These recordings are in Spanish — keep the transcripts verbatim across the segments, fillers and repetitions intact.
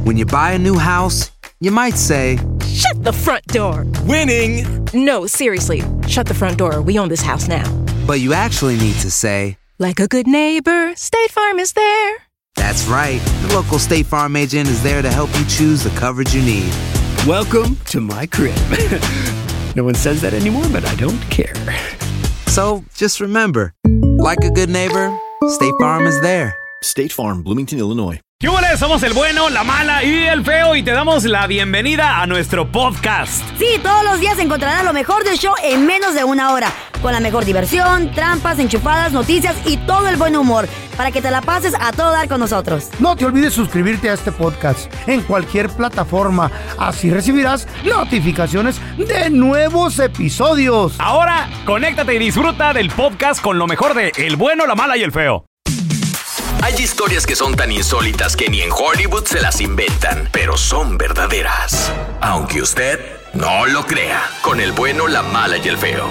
When you buy a new house, you might say, "Shut the front door." Winning! No, seriously. Shut the front door. We own this house now. But you actually need to say, like a good neighbor, State Farm is there. That's right. The local State Farm agent is there to help you choose the coverage you need. Welcome to my crib. No one says that anymore, but I don't care. So, just remember, like a good neighbor, State Farm is there. State Farm, Bloomington, Illinois. ¿Qué huele? Somos el bueno, la mala y el feo y te damos la bienvenida a nuestro podcast. Sí, todos los días encontrarás lo mejor del show en menos de una hora. Con la mejor diversión, trampas, enchufadas, noticias y todo el buen humor. Para que te la pases a todo dar con nosotros. No te olvides suscribirte a este podcast en cualquier plataforma. Así recibirás notificaciones de nuevos episodios. Ahora, conéctate y disfruta del podcast con lo mejor de El bueno, la mala y el feo. Hay historias que son tan insólitas que ni en Hollywood se las inventan, pero son verdaderas. Aunque usted no lo crea, con el bueno, la mala y el feo.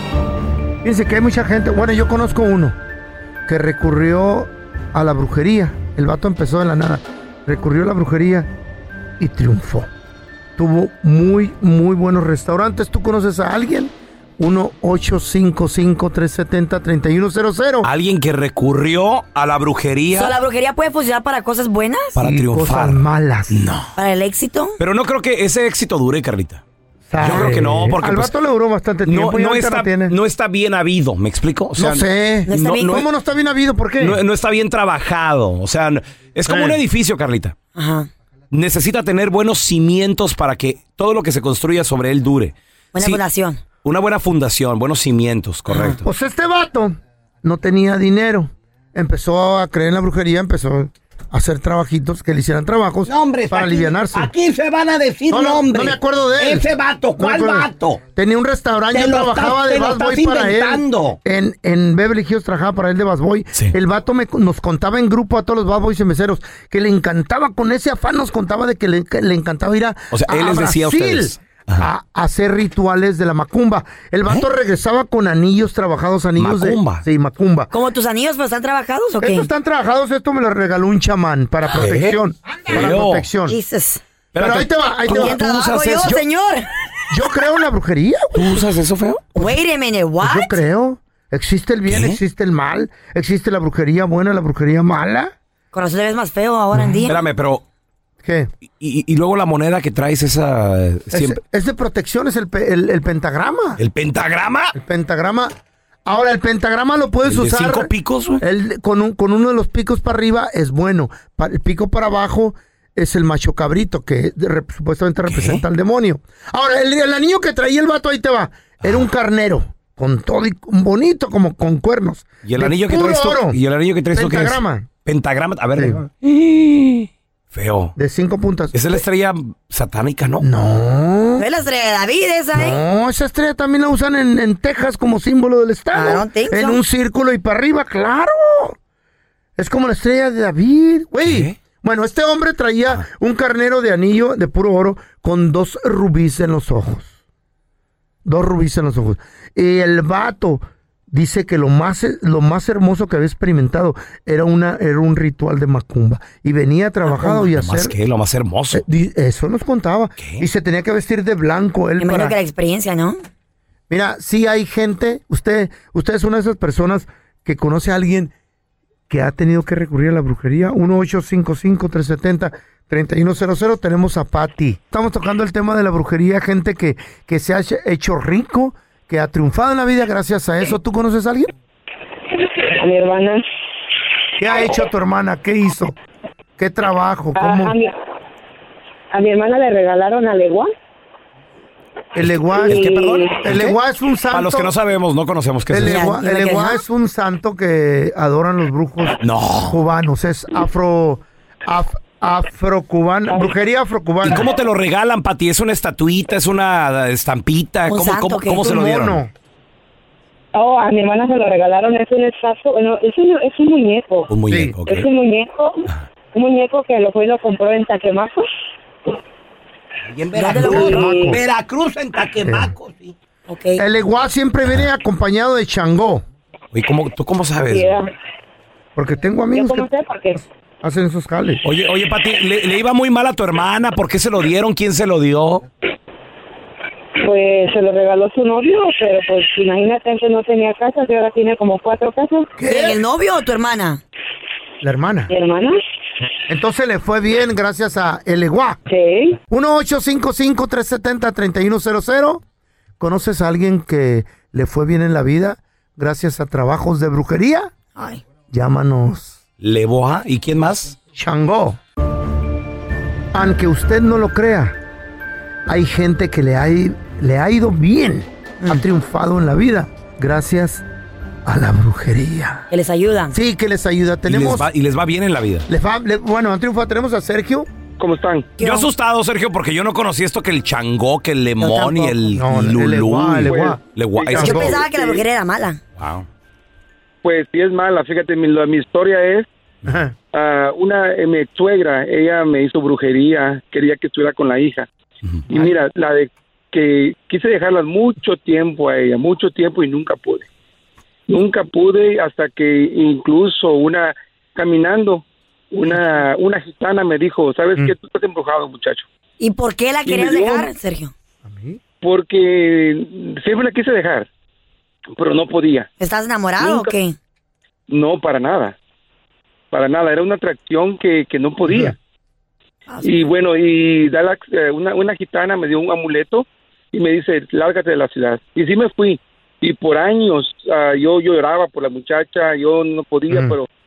Fíjense que hay mucha gente, bueno, yo conozco uno que recurrió a la brujería. El vato empezó de la nada, recurrió a la brujería y triunfó. Tuvo muy, muy buenos restaurantes. ¿Tú conoces a alguien? uno ocho cinco cinco, tres siete cero, tres uno cero cero. Alguien que recurrió a la brujería. ¿So, la brujería puede funcionar para cosas buenas? Para y triunfar. Cosas malas. No. ¿Para el éxito? Pero no creo que ese éxito dure, Carlita. ¿Sabe? Yo creo que no, porque al pues, vato le duró bastante tiempo. No, y no, ahorita está, no, tiene. no está bien habido, ¿me explico? O sea, no sé. No está bien. ¿Cómo no está bien habido? ¿Por qué? No, no está bien trabajado. O sea, es como Eh. un edificio, Carlita. Ajá. Necesita tener buenos cimientos para que todo lo que se construya sobre él dure. Buena Sí, fundación. Una buena fundación, buenos cimientos, correcto. Pues este vato no tenía dinero. Empezó a creer en la brujería, empezó a hacer trabajitos, que le hicieran trabajos Nombres, para aquí, alivianarse. Aquí se van a decir No, no, nombres. no me acuerdo de él. Ese vato, ¿cuál No me acuerdo. vato? Tenía un restaurante, Te yo lo trabajaba estás- de te lo busboy estás para inventando. él. En, en Beverly Hills trabajaba para él de busboy. Sí. El vato me, nos contaba en grupo a todos los busboys y meseros que le encantaba, con ese afán nos contaba de que le, que le encantaba ir a, O sea, a él les decía a Brasil ustedes. a, a hacer rituales de la macumba. El vato regresaba con anillos trabajados, anillos Macumba. de... Sí, macumba. ¿Como tus anillos, pero están trabajados o qué? Estos están trabajados, esto me lo regaló un chamán para protección. Para Feo. protección. Jesus. Pero ahí te va, ahí te ¿Tú- va. ¿Quién tú trabajo usas yo, eso? señor? Yo creo en la brujería, güey. ¿Tú usas eso, feo? Wait a minute, what? Yo creo. Existe el bien, ¿Qué? existe el mal. Existe la brujería buena, la brujería mala. Con razón te ves más feo ahora en día. Espérame, pero... ¿Qué? Y, y luego la moneda que traes esa... eh, Es, Siempre... es de protección, es el, pe- el, el pentagrama. ¿El pentagrama? El pentagrama. Ahora, el pentagrama lo puedes ¿El de usar. cinco picos, güey? El, con, un, con uno de los picos para arriba es bueno. Pa- el pico para abajo es el macho cabrito, que de- rep- supuestamente representa al demonio. Ahora, el, el anillo que traía el vato, ahí te va. Era un carnero. Con todo y un bonito, como con cuernos. ¿Y el de anillo que puro traes tú? oro. ¿Y el anillo que traes tú qué es? Pentagrama. Pentagrama. A ver. Sí. Feo. De cinco puntas. Esa es la estrella satánica, ¿no? No. ¿No es la estrella de David esa, eh? No, esa estrella también la usan en, en Texas como símbolo del estado. I don't think En so. un círculo y para arriba, claro. Es como la estrella de David, güey. ¿Qué? Bueno, este hombre traía un carnero de anillo de puro oro con dos rubíes en los ojos. Dos rubíes en los ojos. Y el vato dice que lo más, lo más hermoso que había experimentado era, una, era un ritual de macumba. Y venía trabajado y Lo hacer... más que, lo más hermoso. Eh, di- Eso nos contaba. ¿Qué? Y se tenía que vestir de blanco él Me imagino para... que la experiencia, ¿no? Mira, sí hay gente, usted, usted es una de esas personas que conoce a alguien que ha tenido que recurrir a la brujería. uno ocho cinco cinco, tres siete cero, tres uno cero cero. Tenemos a Patty. Estamos tocando el tema de la brujería, gente que, que se ha hecho rico, que ha triunfado en la vida gracias a eso. ¿Tú conoces a alguien? A mi hermana. ¿Qué ha hecho tu hermana? ¿Qué hizo? ¿Qué trabajo? A, ¿Cómo? a mi, a mi hermana le regalaron a Legua. El Eguá, ¿El qué, perdón? el Eguá es un santo. Para los que no sabemos, no conocemos qué es El eso. Eguá, Ya, el ya me Eguá quedé. es un santo que adoran los brujos No. cubanos. Es afro, af, afrocubano, brujería ¿Y afrocubana. cómo te lo regalan, Pati? ¿Es una estatuita? ¿Es una estampita? ¿Un ¿Cómo, santo cómo, qué? cómo se Un lo dieron? mono. Oh, a mi hermana se lo regalaron. Es un espacio, bueno, es un, es un muñeco. Un muñeco, ok. Es un muñeco, un muñeco que lo fue y lo compró en Taquemaco. Y en ¿Dónde lo Veracruz, compró? Veracruz, en Taquemaco, sí. Ok. El Eguá siempre viene acompañado de Changó. ¿Y cómo, tú cómo sabes? Sí, era- Porque tengo Yo amigos como que... sé porque hacen esos jales. Oye, oye, Pati, ¿le, le iba muy mal a tu hermana? ¿Por qué se lo dieron? ¿Quién se lo dio? Pues se lo regaló su novio, pero pues imagínate que no tenía casas y ahora tiene como cuatro casas. ¿Quién, el novio o tu hermana? La hermana. ¿Mi hermana? Entonces le fue bien gracias a El Eguá. Sí. uno ocho cinco cinco, tres siete cero, tres uno cero cero. ¿Conoces a alguien que le fue bien en la vida gracias a trabajos de brujería? Ay. Llámanos. Leboa, ¿y quién más? Changó. Aunque usted no lo crea, hay gente que le ha, le ha ido bien, mm. ha triunfado en la vida gracias a la brujería. Que les ayuda. Sí, que les ayuda. Tenemos, y, les va, y les va bien en la vida. Les va, les, bueno, han triunfado. Tenemos a Sergio. ¿Cómo están? Yo asustado, Sergio, porque yo no conocí esto que el changó, que el lemón y el no, lulú. El Eguá, el Eguá. Leguá. Yo pensaba que la brujería era mala. Wow. Pues sí es mala. Fíjate, mi, mi historia es uh, una eh, mi ex suegra, ella me hizo brujería, quería que estuviera con la hija. Uh-huh. Y mira, la de que quise dejarla mucho tiempo a ella, mucho tiempo y nunca pude. Nunca pude hasta que incluso una caminando, una una gitana me dijo, ¿sabes mm. qué? Tú estás embrujado, muchacho. ¿Y por qué la querías dio, dejar, Sergio? ¿A mí? Porque siempre la quise dejar, pero no podía. ¿Estás enamorado nunca, o qué? No, para nada. Para nada, era una atracción que, que no podía. Mm. Y bueno, y da la, una, una gitana me dio un amuleto y me dice, lárgate de la ciudad. Y sí me fui. Y por años uh, yo, yo lloraba por la muchacha, yo no podía, mm. pero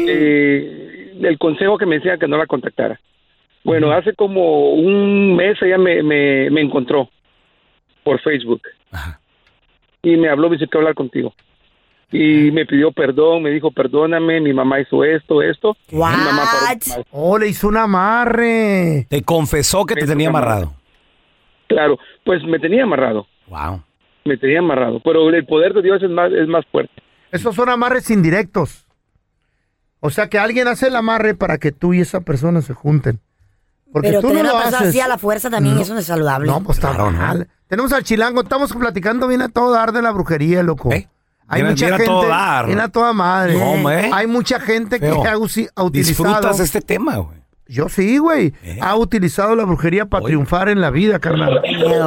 eh, el consejo que me decía que no la contactara. Bueno, mm. hace como un mes ella me, me, me encontró por Facebook. Ajá. Y me habló, me dice que hablar contigo. Y me pidió perdón, me dijo, perdóname, mi mamá hizo esto, esto. What? Mi mamá oh, le hizo un amarre. Te confesó que me te tenía amarrado. Claro, pues me tenía amarrado. Wow. Me tenía amarrado, pero el poder de Dios es más, es más fuerte. Esos son amarres indirectos. O sea que alguien hace el amarre para que tú y esa persona se junten. Porque pero tú tener no lo una persona haces. Así a la fuerza también, no, eso no es saludable. No, pues está claro, mal. ¿no? Tenemos al chilango, estamos platicando bien a todo dar de la brujería, loco. ¿Eh? Hay viene, mucha viene gente. A todo dar. Viene a toda madre. ¿Cómo, eh? Hay mucha gente Feo. que ha, usi- ha utilizado. ¿Disfrutas este tema, güey? Yo sí, güey. ¿Eh? Ha utilizado la brujería para triunfar en la vida, carnal.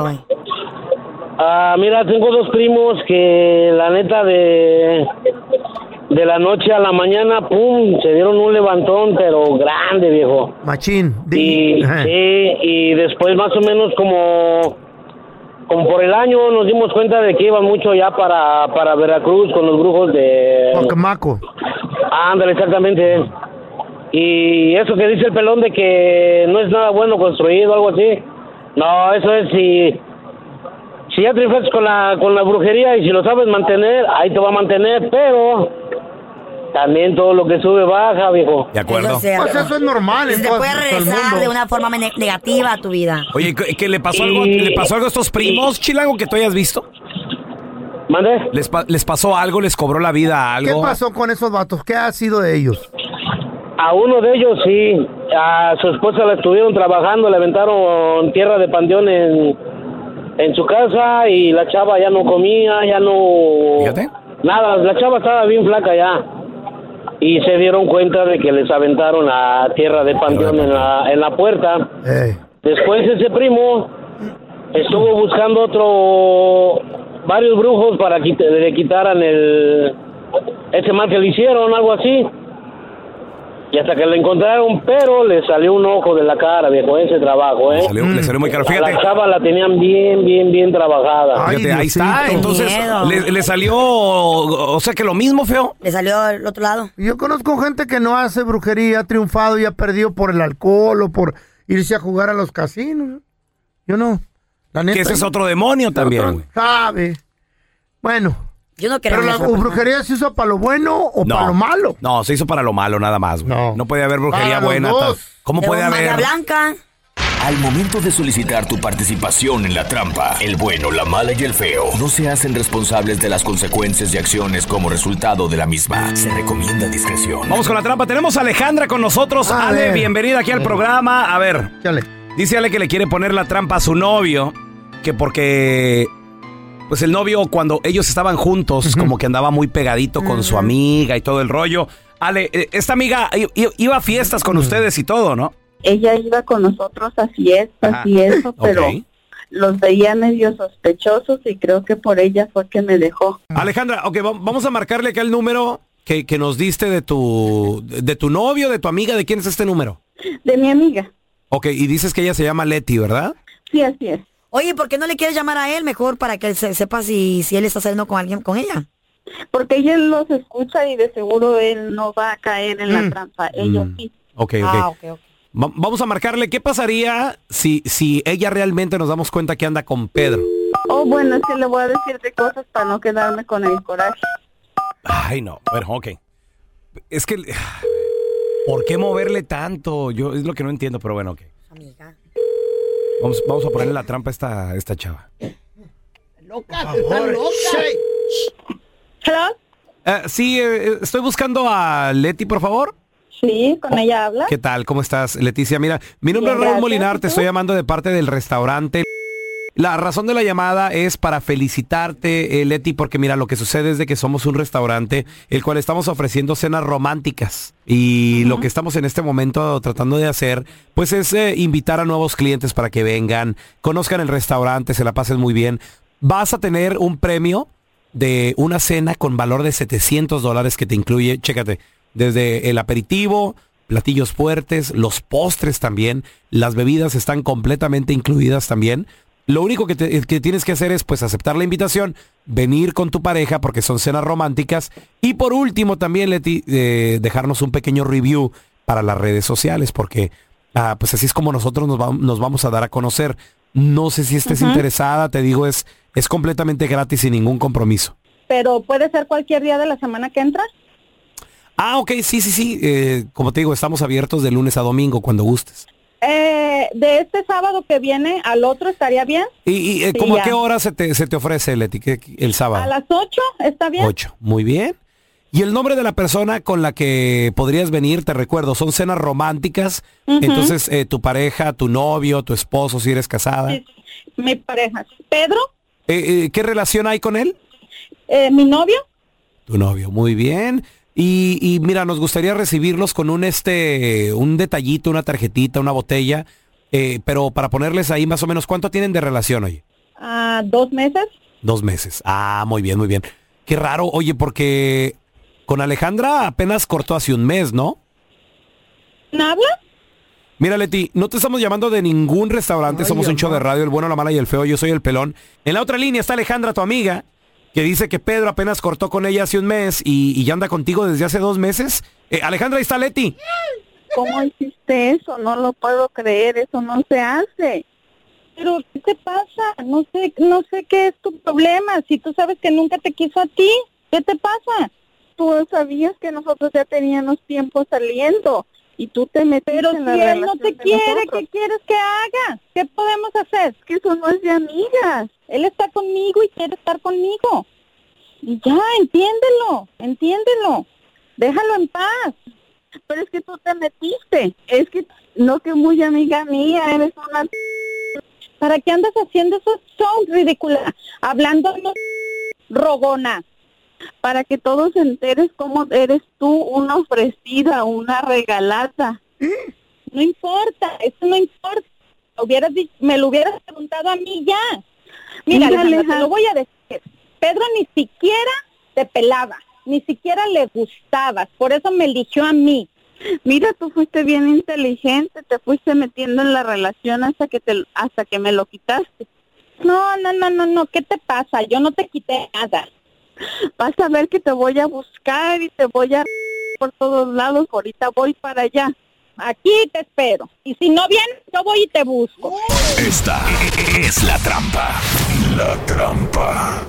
Ah, mira, tengo dos primos que la neta de de la noche a la mañana, pum, se dieron un levantón, pero grande, viejo. Machín. Y, sí, y después más o menos como como por el año nos dimos cuenta de que iban mucho ya para, para Veracruz con los brujos de... Guacamaco. Ándale, exactamente. Y eso que dice el pelón de que no es nada bueno construido o algo así. No, eso es si... Si ya triunfas con la, con la brujería y si lo sabes mantener, ahí te va a mantener, pero también todo lo que sube baja, viejo. De acuerdo. Eso, sea, pues eso es normal. Se puede regresar de una forma ne- negativa a tu vida. Oye, ¿qué le pasó algo? ¿Le pasó algo a estos primos, Chilango, que tú hayas visto? ¿Mande? ¿Les, pa- ¿Les pasó algo? ¿Les cobró la vida algo? ¿Qué pasó con esos vatos? ¿Qué ha sido de ellos? A uno de ellos sí. A su esposa la estuvieron trabajando, le aventaron tierra de panteón en... en su casa y la chava ya no comía, ya no... Fíjate. Nada, la chava estaba bien flaca ya. Y se dieron cuenta de que les aventaron la tierra de panteón en la, en la puerta. Hey. Después ese primo estuvo buscando otro... varios brujos para que le quitaran el... ese mal que le hicieron, algo así. Y hasta que lo encontraron, pero le salió un ojo de la cara, viejo, ese trabajo, ¿eh? Le salió, mm. le salió muy caro, fíjate. La chava la tenían bien, bien, bien trabajada. Fíjate, ahí está, entonces, le, le salió, o sea que lo mismo, feo. Le salió al otro lado. Yo conozco gente que no hace brujería, ha triunfado y ha perdido por el alcohol o por irse a jugar a los casinos. Yo no, la neta. Que ese es otro demonio también, güey. Sabe. Bueno. Yo no creo. ¿Pero la brujería se hizo para lo bueno o no, para lo malo? No, se hizo para lo malo nada más, güey. No. no puede haber brujería para buena. Ta- ¿Cómo de puede haber? Blanca. Al momento de solicitar tu participación en la trampa, el bueno, la mala y el feo no se hacen responsables de las consecuencias y acciones como resultado de la misma. Se recomienda discreción. Vamos con la trampa. Tenemos a Alejandra con nosotros. A Ale, ver. bienvenida aquí al programa. A ver, Chale. Dice Ale que le quiere poner la trampa a su novio, que porque... Pues el novio, cuando ellos estaban juntos, como que andaba muy pegadito con su amiga y todo el rollo. Ale, eh, esta amiga i- i- iba a fiestas con ustedes y todo, ¿no? Ella iba con nosotros a fiestas Ajá. y eso, pero Ok. los veía medio sospechosos y creo que por ella fue que me dejó. Alejandra, ok, va- vamos a marcarle acá el número que, que nos diste de tu, de tu novio, de tu amiga. ¿De quién es este número? De mi amiga. Ok, y dices que ella se llama Leti, ¿verdad? Sí, así es. Oye, ¿por qué no le quieres llamar a él mejor para que él se- sepa si, si él está saliendo con alguien, con ella? Porque ella los escucha y de seguro él no va a caer en Mm. la trampa. Ellos Mm. sí. Ok, ok. Ah, ok, ok. Va- vamos a marcarle. ¿Qué pasaría si, si ella realmente nos damos cuenta que anda con Pedro? Oh, bueno, es que le voy a decir de cosas para no quedarme con el coraje. Ay, no. Bueno, ok. Es que... ¿Por qué moverle tanto? Yo es lo que no entiendo, pero bueno, ok. Amiga. Vamos, vamos a ponerle la trampa a esta, esta chava. Loca, está loca. ¿Hello? Eh, sí, eh, estoy buscando a Leti, por favor. Sí, con ella habla. ¿Qué tal? ¿Cómo estás, Leticia? Mira, mi nombre Bien, es Raúl gracias. Molinar, ¿Y te tú? estoy llamando de parte del restaurante. La razón de la llamada es para felicitarte, eh, Leti, porque mira, lo que sucede es de que somos un restaurante el cual estamos ofreciendo cenas románticas y lo que estamos en este momento tratando de hacer, pues es eh, invitar a nuevos clientes para que vengan, conozcan el restaurante, se la pasen muy bien. Vas a tener un premio de una cena con valor de setecientos dólares que te incluye, chécate, desde el aperitivo, platillos fuertes, los postres también, las bebidas están completamente incluidas también. Lo único que, te- que tienes que hacer es pues aceptar la invitación, venir con tu pareja porque son cenas románticas y por último también, Leti, eh, dejarnos un pequeño review para las redes sociales porque ah, pues así es como nosotros nos, va- nos vamos a dar a conocer. No sé si estés Ujú. interesada, te digo, es, es completamente gratis sin ningún compromiso. Pero puede ser cualquier día de la semana que entra. Ah, ok, sí, sí, sí. eh, como te digo, estamos abiertos de lunes a domingo cuando gustes. Eh, de este sábado que viene al otro estaría bien. ¿Y, y eh, Sí, como a ya. qué hora se te, se te ofrece, Leti, ¿Qué- qué- el sábado? A las ocho, ¿está bien? Ocho, muy bien. ¿Y el nombre de la persona con la que podrías venir? Te recuerdo, son cenas románticas. Ujú. Entonces, eh, tu pareja, tu novio, tu esposo, si eres casada. Sí, sí. Mi pareja. Pedro, Eh, eh, ¿Qué relación hay con él? eh, mi novio. Tu novio, muy bien. Y, y mira, nos gustaría recibirlos con un este, un detallito, una tarjetita, una botella, eh, pero para ponerles ahí más o menos, ¿cuánto tienen de relación, oye? a dos meses. Dos meses. Ah, muy bien, muy bien. Qué raro, oye, porque con Alejandra apenas cortó hace un mes, ¿no? ¿No habla? Mira, Leti, no te estamos llamando de ningún restaurante, Ay, somos un show mamá. de radio, el bueno, la mala y el feo, yo soy el pelón. En la otra línea está Alejandra, tu amiga, que dice que Pedro apenas cortó con ella hace un mes y, y ya anda contigo desde hace dos meses. Eh, Alejandra, ahí está Leti. ¿Cómo hiciste eso? No lo puedo creer, eso no se hace. Pero, ¿qué te pasa? No sé, no sé qué es tu problema. Si tú sabes que nunca te quiso a ti, ¿qué te pasa? Tú sabías que nosotros ya teníamos tiempo saliendo y tú te metiste Pero en la si él relación no te de quiere, nosotros. ¿qué quieres que haga? ¿Qué podemos hacer? Es que eso no es de amigas. Él está conmigo y quiere estar conmigo. Y ya, entiéndelo, entiéndelo. Déjalo en paz. Pero es que tú te metiste. Es que no que muy amiga mía, eres una... ¿Para qué andas haciendo esos shows ridícula? Hablando rogona. Para que todos se enteres cómo eres tú una ofrecida, una regalada. No importa, eso no importa. Hubieras di- me lo hubieras preguntado a mí ya. Mira, Mira, Alejandra, te Alejandra. lo voy a decir. Pedro ni siquiera te pelaba, ni siquiera le gustabas, por eso me eligió a mí. Mira, tú fuiste bien inteligente, te fuiste metiendo en la relación hasta que te, hasta que me lo quitaste. No, no, no, no, no, ¿qué te pasa? Yo no te quité nada. Vas a ver que te voy a buscar y te voy a por todos lados. Ahorita voy para allá. Aquí te espero. Y si no vienes, yo voy y te busco. Esta es la trampa. La trampa.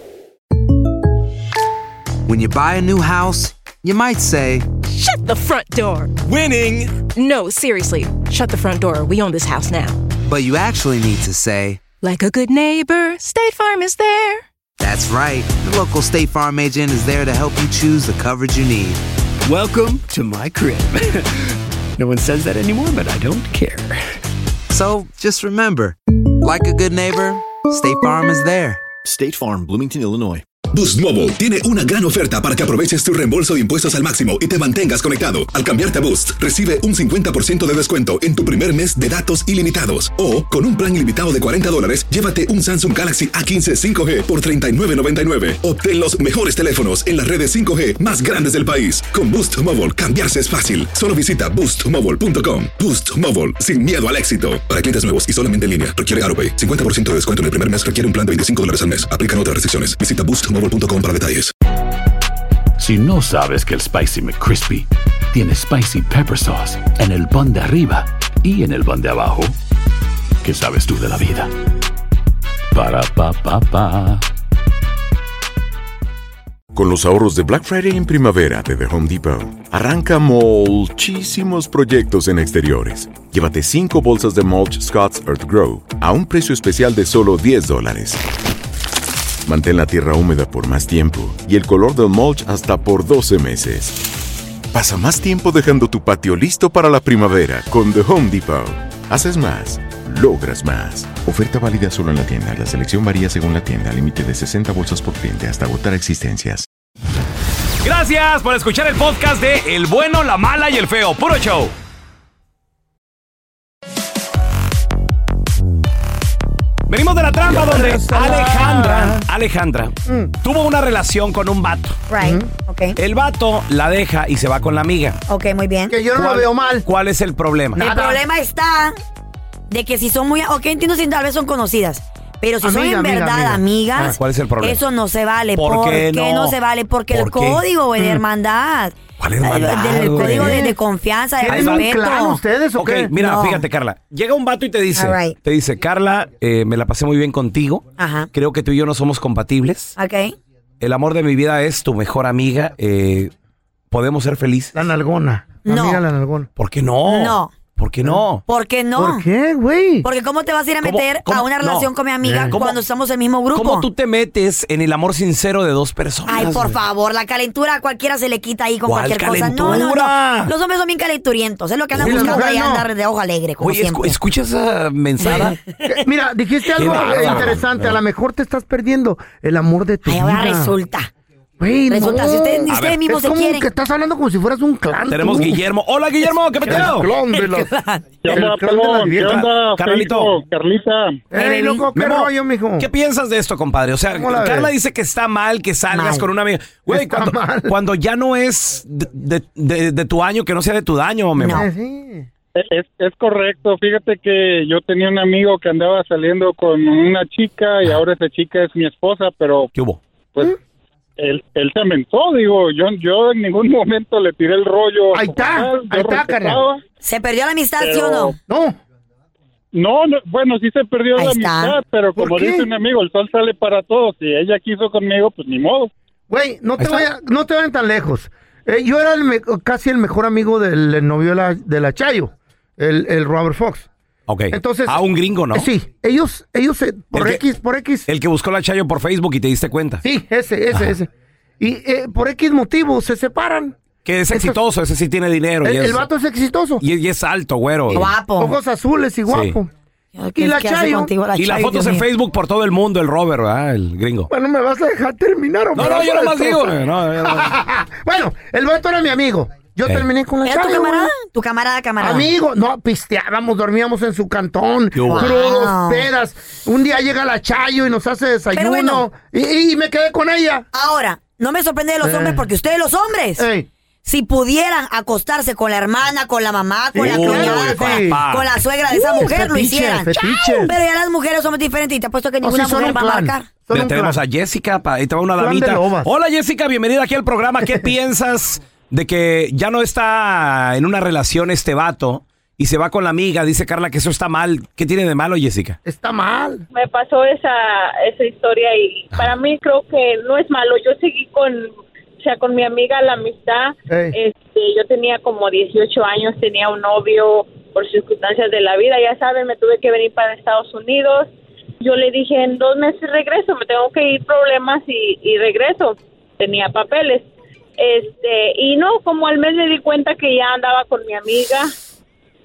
When you buy a new house, you might say, Shut the front door. Winning. No, seriously. Shut the front door. We own this house now. but you actually need to say, Like a good neighbor, State Farm is there. that's right. The local State Farm agent is there to help you choose the coverage you need. Welcome to my crib. No one says that anymore, but I don't care. So just remember, like a good neighbor, State Farm is there. State Farm, Bloomington, Illinois. Boost Mobile tiene una gran oferta para que aproveches tu reembolso de impuestos al máximo y te mantengas conectado. Al cambiarte a Boost, recibe un cincuenta por ciento de descuento en tu primer mes de datos ilimitados. O, con un plan ilimitado de cuarenta dólares, llévate un Samsung Galaxy A quince cinco G por treinta y nueve noventa y nueve. Obtén los mejores teléfonos en las redes cinco G más grandes del país. Con Boost Mobile, cambiarse es fácil. Solo visita boost mobile punto com. Boost Mobile, sin miedo al éxito. Para clientes nuevos y solamente en línea, requiere AutoPay. cincuenta por ciento de descuento en el primer mes requiere un plan de veinticinco dólares al mes. Aplican otras restricciones. Visita boost mobile punto com para detalles. Si no sabes que el Spicy McCrispy tiene Spicy Pepper Sauce en el pan de arriba y en el pan de abajo, ¿qué sabes tú de la vida? Para, pa, pa, pa. Con los ahorros de Black Friday en primavera de The Home Depot, arranca muchísimos proyectos en exteriores. Llévate cinco bolsas de mulch Scott's Earth Grow a un precio especial de solo diez dólares. Mantén la tierra húmeda por más tiempo y el color del mulch hasta por doce meses. Pasa más tiempo dejando tu patio listo para la primavera con The Home Depot. Haces más, logras más. Oferta válida solo en la tienda. La selección varía según la tienda. Límite de sesenta bolsas por cliente hasta agotar existencias. Gracias por escuchar el podcast de El Bueno, la Mala y el Feo. Puro show. Venimos de la trampa donde Alejandra, Alejandra mm. tuvo una relación con un vato. Right, ok. El vato la deja y se va con la amiga. Ok, muy bien. Que yo no lo veo mal. ¿Cuál es el problema? El Nada. problema está de que si son muy... Ok, entiendo si tal vez son conocidas. Pero si Amiga, son en amiga, verdad amiga. amigas, Ah, ¿cuál es el problema? eso no se vale. ¿Por ¿Por, qué qué no? no? se vale? Porque ¿Por el qué? código de Mm. hermandad. ¿Cuál hermandad, El, el güey? código de, de confianza, de ¿Tienen un respeto. clan ustedes o Ok, qué? mira, No. fíjate, Carla. Llega un vato y te dice, All right. te dice, Carla, eh, me la pasé muy bien contigo. Ajá. Creo que tú y yo no somos compatibles. Ok. El amor de mi vida es tu mejor amiga. Eh, podemos ser felices. La nalgona. La No. amiga la nalgona. ¿Por qué no? No. ¿Por qué no? ¿Por qué no? ¿Por qué, güey? Porque ¿cómo te vas a ir a ¿Cómo- meter cómo- a una relación no. con mi amiga Eh. ¿Cómo- cuando estamos en el mismo grupo? ¿Cómo tú te metes en el amor sincero de dos personas? Ay, por güey? favor, la calentura a cualquiera se le quita ahí con ¿Cuál cualquier cosa. No, no, calentura? no. Los hombres son bien calenturientos. Es lo que andan Sí, las buscando ahí, mujeres no. andar de ojo alegre, como Oye, escu- siempre. ¿escuchas esa mensada? Eh, Mira, dijiste algo bárbaro. eh, interesante. A lo mejor te estás perdiendo el amor de tu Ay, vida. ahora resulta. Güey, Resulta, no. si ustedes, ni A ustedes ver, mismos Es se como quieren. que estás hablando como si fueras un clan. Tenemos tú. Guillermo. Hola, Guillermo, ¿qué El peteo? clon de los... ¿Qué onda, El clon de las pelón? ¿Qué viejas. onda, Carnalito. Feito, Carlita? Ey, loco, ¿qué Memo, rollo, mijo? ¿Qué piensas de esto, compadre? O sea, ¿Cómo la Carla ves? dice que está mal que salgas Mal. con una amiga. Güey, Está cuando, mal. cuando ya no es de, de- de- de tu año, que no sea de tu daño, Memo. No. Eh, sí. Es, es correcto. Fíjate que yo tenía un amigo que andaba saliendo con una chica y ahora esa chica es mi esposa, pero ¿Qué hubo? pues él, él se mentó, digo, yo yo en ningún momento le tiré el rollo. Ahí está, como tal, yo ahí está, respetaba, carnal. ¿Se perdió la amistad, pero- sí o no? No. No, no, bueno, sí se perdió Ahí la está. amistad, pero ¿Por como qué? dice un amigo, el sol sale para todos. Si ella quiso conmigo, pues ni modo. Güey, no te Ahí está. vaya- no te vayan tan lejos. Eh, yo era el me- casi el mejor amigo del el novio de la, de la Chayo, el, el Robert Fox. Ok. Entonces, ah, un gringo, ¿no? Eh, Sí, ellos, ellos se- por El que- X, por X. El que buscó la Chayo por Facebook y te diste cuenta. Sí, ese, ese, Ajá. ese. Y eh, por X motivos se separan. Que es Estos- exitoso, ese sí tiene dinero. El, y, el es, vato es exitoso. y, y es alto, güero. Guapo. Ojos azules y guapo. ¿Qué- Y la qué hace Chayo. contigo la Y las Chayo, fotos Dios en mío? Facebook por todo el mundo, el Robert, ¿verdad? El gringo. Bueno, ¿me vas a dejar terminar o me No, no, vas yo a nomás digo. destrozar? güey, No, yo no- Bueno, el vato era mi amigo. Yo Eh. terminé con la ¿Era tu Chayo, camarada? güey. Tu camarada, camarada. Amigo, no, pisteábamos, dormíamos en su cantón, Qué hubo. crudos, Wow. pedas. Un día llega la Chayo y nos hace desayuno. Pero bueno. y, y me quedé con ella. Ahora, no me sorprende de los Eh. hombres porque ustedes los hombres, Ey. si pudieran acostarse con la hermana, con la mamá, con la Uy, cuñada, con, la- papá. con la suegra de esa Uh, mujer, lo fetiche, hicieran. fetiche. Pero ya las mujeres somos diferentes y te apuesto que O ninguna si son mujer un va a clan. marcar. Son Mira, un tenemos clan. a Jessica, pa- ahí te va una Clan de damita. lobas. Hola Jessica, bienvenida aquí al programa. ¿Qué piensas de que ya no está en una relación este vato y se va con la amiga? Dice Carla que eso está mal. ¿Qué tiene de malo, Jessica? Está mal. Me pasó esa esa historia y para mí creo que no es malo. Yo seguí con, o sea, con mi amiga la amistad. Ey. Este, yo tenía como dieciocho años, tenía un novio por circunstancias de la vida. Ya saben, me tuve que venir para Estados Unidos. Yo le dije, en dos meses regreso, me tengo que ir problemas y, y regreso. Tenía papeles. Este, y no, como al mes me di cuenta que ya andaba con mi amiga.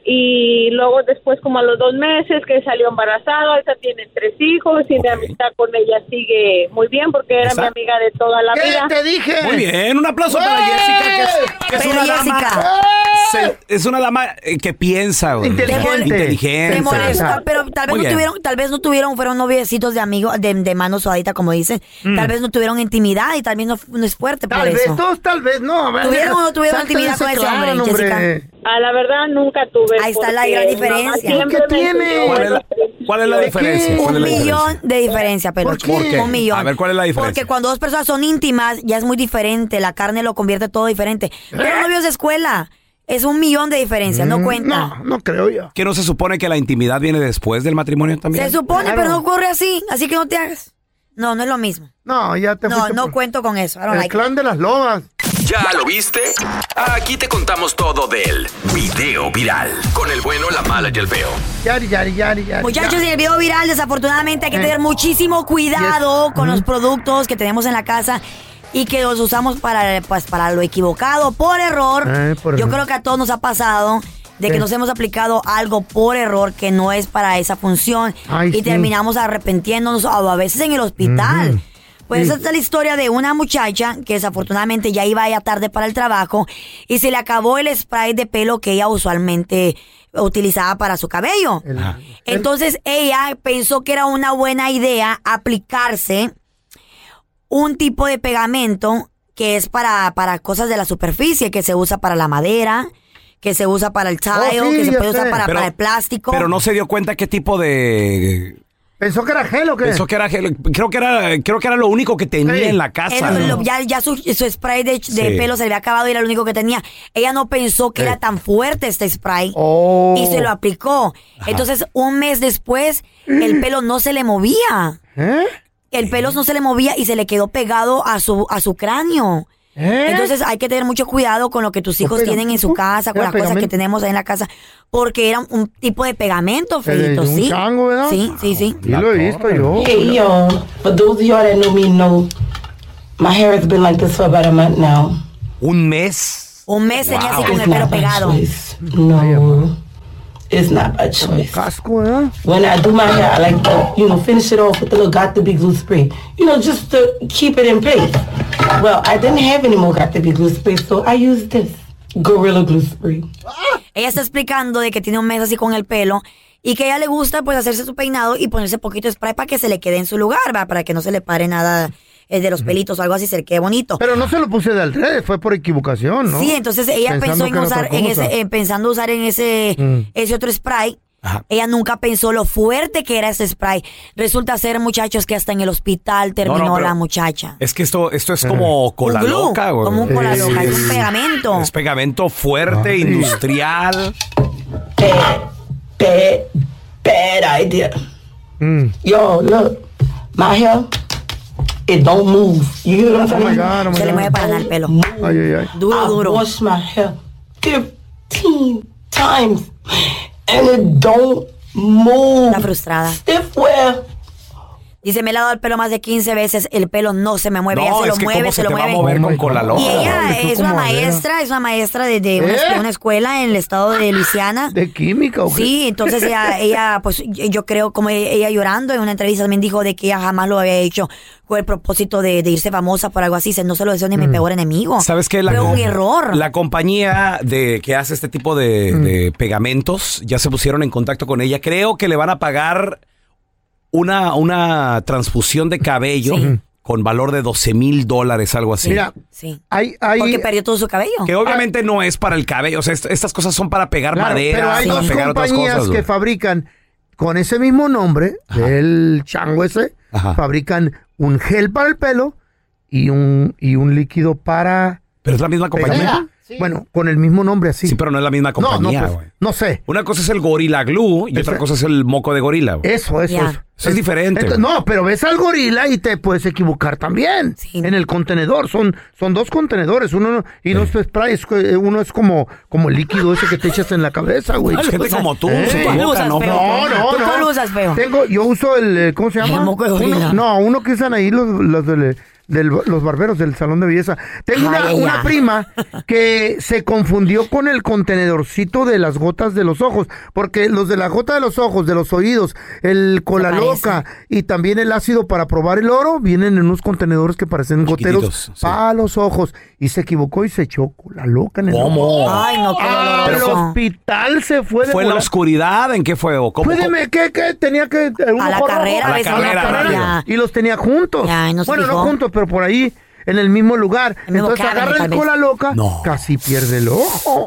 y luego después como a los dos meses que salió embarazada, ahorita tienen tres hijos y mi amistad con ella sigue muy bien porque era Exacto. mi amiga de toda la ¿Qué vida. te dije? Muy bien, un aplauso para Jessica, que es, que es Pero una Jessica. dama. se- es una dama eh, que piensa, güey. Inteligente. Inteligente. Te molesta, pero tal vez Muy no bien. tuvieron, tal vez no tuvieron, fueron noviecitos de amigos, de, de mano sudadita, como dicen. Mm. Tal vez no tuvieron intimidad y tal vez no, no es fuerte por Tal eso. vez, todos tal vez, no. ¿Tuvieron o no tuvieron Salte intimidad de con ese clan, hombre, Jessica? A la verdad nunca tuve. Ahí está la porque gran mi mamá diferencia. siempre ¿Qué me tiene? enseñó ¿Cuál es la, cuál es la diferencia? ¿Cuál es Un la diferencia? millón de diferencia, pero ¿Por qué? un millón. A ver, ¿cuál es la diferencia? Porque cuando dos personas son íntimas, ya es muy diferente. La carne lo convierte todo diferente. Pero novios de escuela, es un millón de diferencia, no Mm, cuenta. No, no creo yo. ¿Que no se supone que la intimidad viene después del matrimonio también? Se supone, Claro. pero no ocurre así. Así que no te hagas. No, no es lo mismo. No, ya te No, fuiste no por- cuento con eso. I don't El like it. clan de las lobas. ¿Ya lo viste? Aquí te contamos todo del video viral. Con el bueno, la mala y el feo. Yari, yari, yari, yari. Muchachos, yari. en el video viral, desafortunadamente hay que Eh. tener muchísimo cuidado Yes. con los Ujú. productos que tenemos en la casa y que los usamos para, pues, para lo equivocado, por error. Eh, por Yo error. creo que a todos nos ha pasado de que Sí. nos hemos aplicado algo por error que no es para esa función Ay, y sí. terminamos arrepintiéndonos o a veces en el hospital. Ujú. Pues Sí. esa es la historia de una muchacha que desafortunadamente ya iba ya tarde para el trabajo y se le acabó el spray de pelo que ella usualmente utilizaba para su cabello. El- Entonces ella pensó que era una buena idea aplicarse un tipo de pegamento que es para, para cosas de la superficie, que se usa para la madera, que se usa para el tile, Oh, sí, que se ya puede usar sé. para, Pero- para el plástico. Pero no se dio cuenta qué tipo de... ¿Pensó que era gel o qué? Pensó que era gel. Creo que era, creo que era lo único que tenía Sí. en la casa. El- ¿no? lo- ya ya su, su spray de, de Sí. pelo se le había acabado y era lo único que tenía. Ella no pensó que Sí. era tan fuerte este spray Oh. y se lo aplicó. Entonces, un mes después, el pelo no se le movía. ¿Eh? El pelo no se le movía y se le quedó pegado a su, a su cráneo. ¿Eh? Entonces hay que tener mucho cuidado con lo que tus hijos ¿Con tienen en su pegamento? casa, con ¿Era las cosas que pegamento? tenemos ahí en la casa, porque era un tipo de pegamento, El- Feito, un ¿sí? chango, ¿verdad? Sí, sí, sí. Sí lo he visto yo. Hey y'all, for those of y'all that know me know, my hair has been like this for about a month now. Un mes. Un mes tenía así Wow. con It's el pelo not by pegado. choice. No, it's not by choice. Casco, ¿verdad? When I do my hair, I like to, you know, finish it off with a little Got to Be glue spray. You know, just to keep it in place. Well, I didn't have any more Got to Be glue spray, so I used this Gorilla Glue Spray. Ella está explicando de que tiene un mes así con el pelo y que a ella le gusta pues hacerse su peinado y ponerse poquito de spray para que se le quede en su lugar, ¿va? Para que no se le pare nada eh, de los pelitos o algo así, se le quede bonito. Pero no se lo puse de al revés, fue por equivocación, ¿no? Sí, entonces ella Pensando pensó en que era usar otra en cosa. ese, eh, pensando usar en ese, Mm. ese otro spray. Ajá. Ella nunca pensó lo fuerte que era ese spray. Resulta ser, muchachos, que hasta en el hospital terminó No, no, pero- la muchacha. Es que esto, esto es como cola Un glue, loca, güey. como un cola Sí, loca, es es- un pegamento. Es pegamento fuerte, Ay. industrial. Bad, bad, bad idea. Mm. Yo, look, my hair, it don't move. You hear what I'm Oh my saying? God, oh my Se le God. mueve para nada el pelo. Ay, ay, ay. Duro, I duro. wash my hair fifteen times and it don't move. Está frustrada. Stiff wear. Dice, me he lavado el pelo más de quince veces, el pelo no se me mueve, ella No, se lo es que mueve, cómo se se lo te va a mueve. mover Oh con my cola God. loca. Y ella Órale, tú es una como adela. maestra, es una maestra de, de una, ¿Eh? de una escuela en el estado de Luisiana. ¿De química o qué? Sí, entonces ella, ella, pues yo yo creo, como ella llorando en una entrevista también dijo de que ella jamás lo había hecho con el propósito de, de irse famosa por algo así. Dice, no se lo deseo ni a mi peor enemigo. ¿Sabes qué? La, Fue un error. La compañía de que hace este tipo de, de pegamentos ya se pusieron en contacto con ella. Creo que le van a pagar una, una transfusión de cabello Sí. con valor de doce mil dólares, algo así. Mira, Sí. hay, hay, Porque perdió todo su cabello. que obviamente no es para el cabello. O sea, est- estas cosas son para pegar claro, madera, pero hay para dos pegar otras compañías cosas. que güey. fabrican con ese mismo nombre, del chango ese, Ajá. fabrican un gel para el pelo y un, y un líquido para... Pero es la misma compañía. pegar. Bueno, con el mismo nombre así. Sí, pero no es la misma no, no, compañía, pues, güey. no sé. Una cosa es el Gorilla Glue y Ese- otra cosa es el moco de gorila, güey. Eso, eso, Ya. eso. Eso es diferente, Ent- güey. no, pero ves al gorila y te puedes equivocar también. Sí. En el contenedor. Son, son dos contenedores. Uno no- y no es spray, es, eh, uno es como, como el líquido ese que te echas en la cabeza, güey. Hay gente como tú, Eh, se ¿Cuál equivoca, usas, ¿no? feo? No, no, ¿Tú no. cuál usas, feo? Tengo, yo uso el, eh, ¿cómo se llama? El moco de gorila. Uno- no, uno que usan ahí los, los de, de los barberos del salón de belleza. Tengo una, Ay, ay, una ay. prima que se confundió con el contenedorcito de las gotas de los ojos, porque los de la gota de los ojos, de los oídos, el cola loca y también el ácido para probar el oro vienen en unos contenedores que parecen goteros Chiquititos, sí. para los ojos. Y se equivocó y se echó cola loca en el ¿Cómo? ojo. Ay, no, qué Al doloroso. hospital se fue de ¿Fue en la volar. oscuridad? ¿En qué fue? ¿O cómo? Cuídeme, ¿qué, qué? Tenía que... eh, un A la ojo rojo. carrera, A la a veces carrera, una rápido. carrera. Y los tenía juntos. Ya, no se bueno, no fijó. juntos, pero por ahí, en el mismo lugar. El mismo Entonces cabinet, agarra tal el vez. cola loca, No. casi pierde el ojo.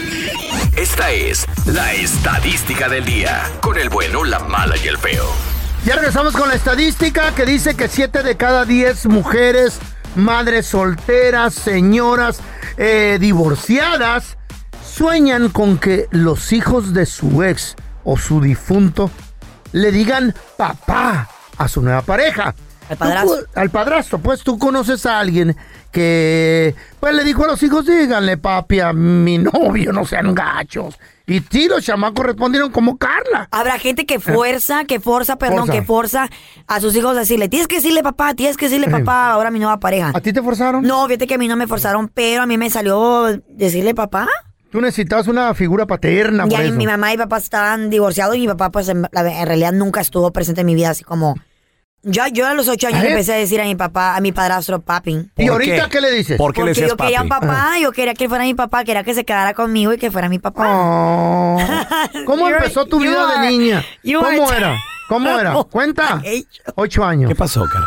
Esta es la estadística del día. Con el bueno, la mala y el feo. Ya regresamos con la estadística que dice que siete de cada diez mujeres, madres solteras, señoras eh, divorciadas, sueñan con que los hijos de su ex o su difunto le digan papá a su nueva pareja. Al padrastro. Tú, al padrastro, pues tú conoces a alguien que pues le dijo a los hijos, díganle papi a mi novio, no sean gachos. Y sí, los chamacos respondieron como Carla. Habrá gente que fuerza, que forza, perdón, Forza. que forza a sus hijos a decirle, tienes que decirle papá, tienes que decirle papá ahora a mi nueva pareja. ¿A ti te forzaron? No, fíjate que a mí no me forzaron, pero a mí me salió decirle papá. Tú necesitabas una figura paterna. Ya por mi, eso. mi mamá y papá estaban divorciados y mi papá pues en, la- en realidad nunca estuvo presente en mi vida, así como... Yo, yo a los ocho años ¿Eh? empecé a decir a mi papá, a mi padrastro, papi. ¿Y ¿Por ahorita qué? qué, le dices? ¿Por qué le Porque decías yo quería un papi? papá, yo quería que fuera mi papá, quería que se quedara conmigo y que fuera mi papá. Oh. ¿Cómo You're- empezó tu you vida are- de niña? you ¿Cómo are era? ¿Cómo era? Cuenta. Ocho años. ¿Qué pasó, Carla?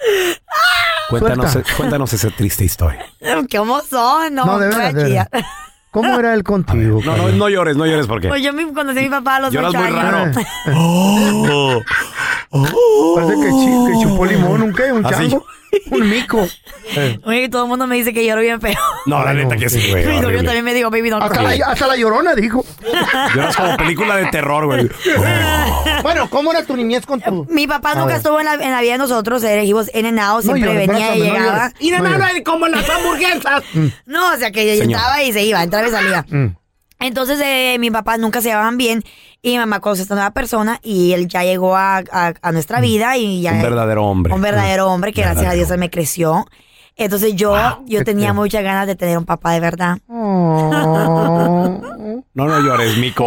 Cuéntanos, Suelta. cuéntanos esa triste historia. ¿Cómo son? No, No, de no voy a veras, de chillar. veras. ¿Cómo era él contigo? No, no, no llores, no llores, ¿por qué? Pues yo me conocí a mi papá a los Lloras ocho muy años. raro. Parece que, chi- que chupó limón, ¿un qué? ¿Un ¿Ah, sí? chango? Un mico. Eh. Oye, todo el mundo me dice que lloro bien feo. No, la neta que sí, güey. Mi novio horrible. también me dijo, baby, don't Hasta cry. la, hasta la llorona dijo. Lloras como película de terror, güey. Bueno, ¿cómo era tu niñez con tu...? Mi papá A nunca ver. estuvo en la, en la vida de nosotros, era, he was in and out, No siempre llores, venía y abrázame, no llegaba. llores. Y de No nada, llores. es como las hamburguesas. No, o sea que Señor. entraba y se iba, entraba y salía. Mm. Entonces, eh, mi papá nunca se llevaban bien y mi mamá conoció a esta nueva persona y él ya llegó a, a- a nuestra vida y ya... Un verdadero hombre. Un verdadero hombre que gracias a Verdadero. Dios él me creció. Entonces yo, yo qué tenía feo. muchas ganas de tener un papá de verdad. Oh. No, no llores, mico.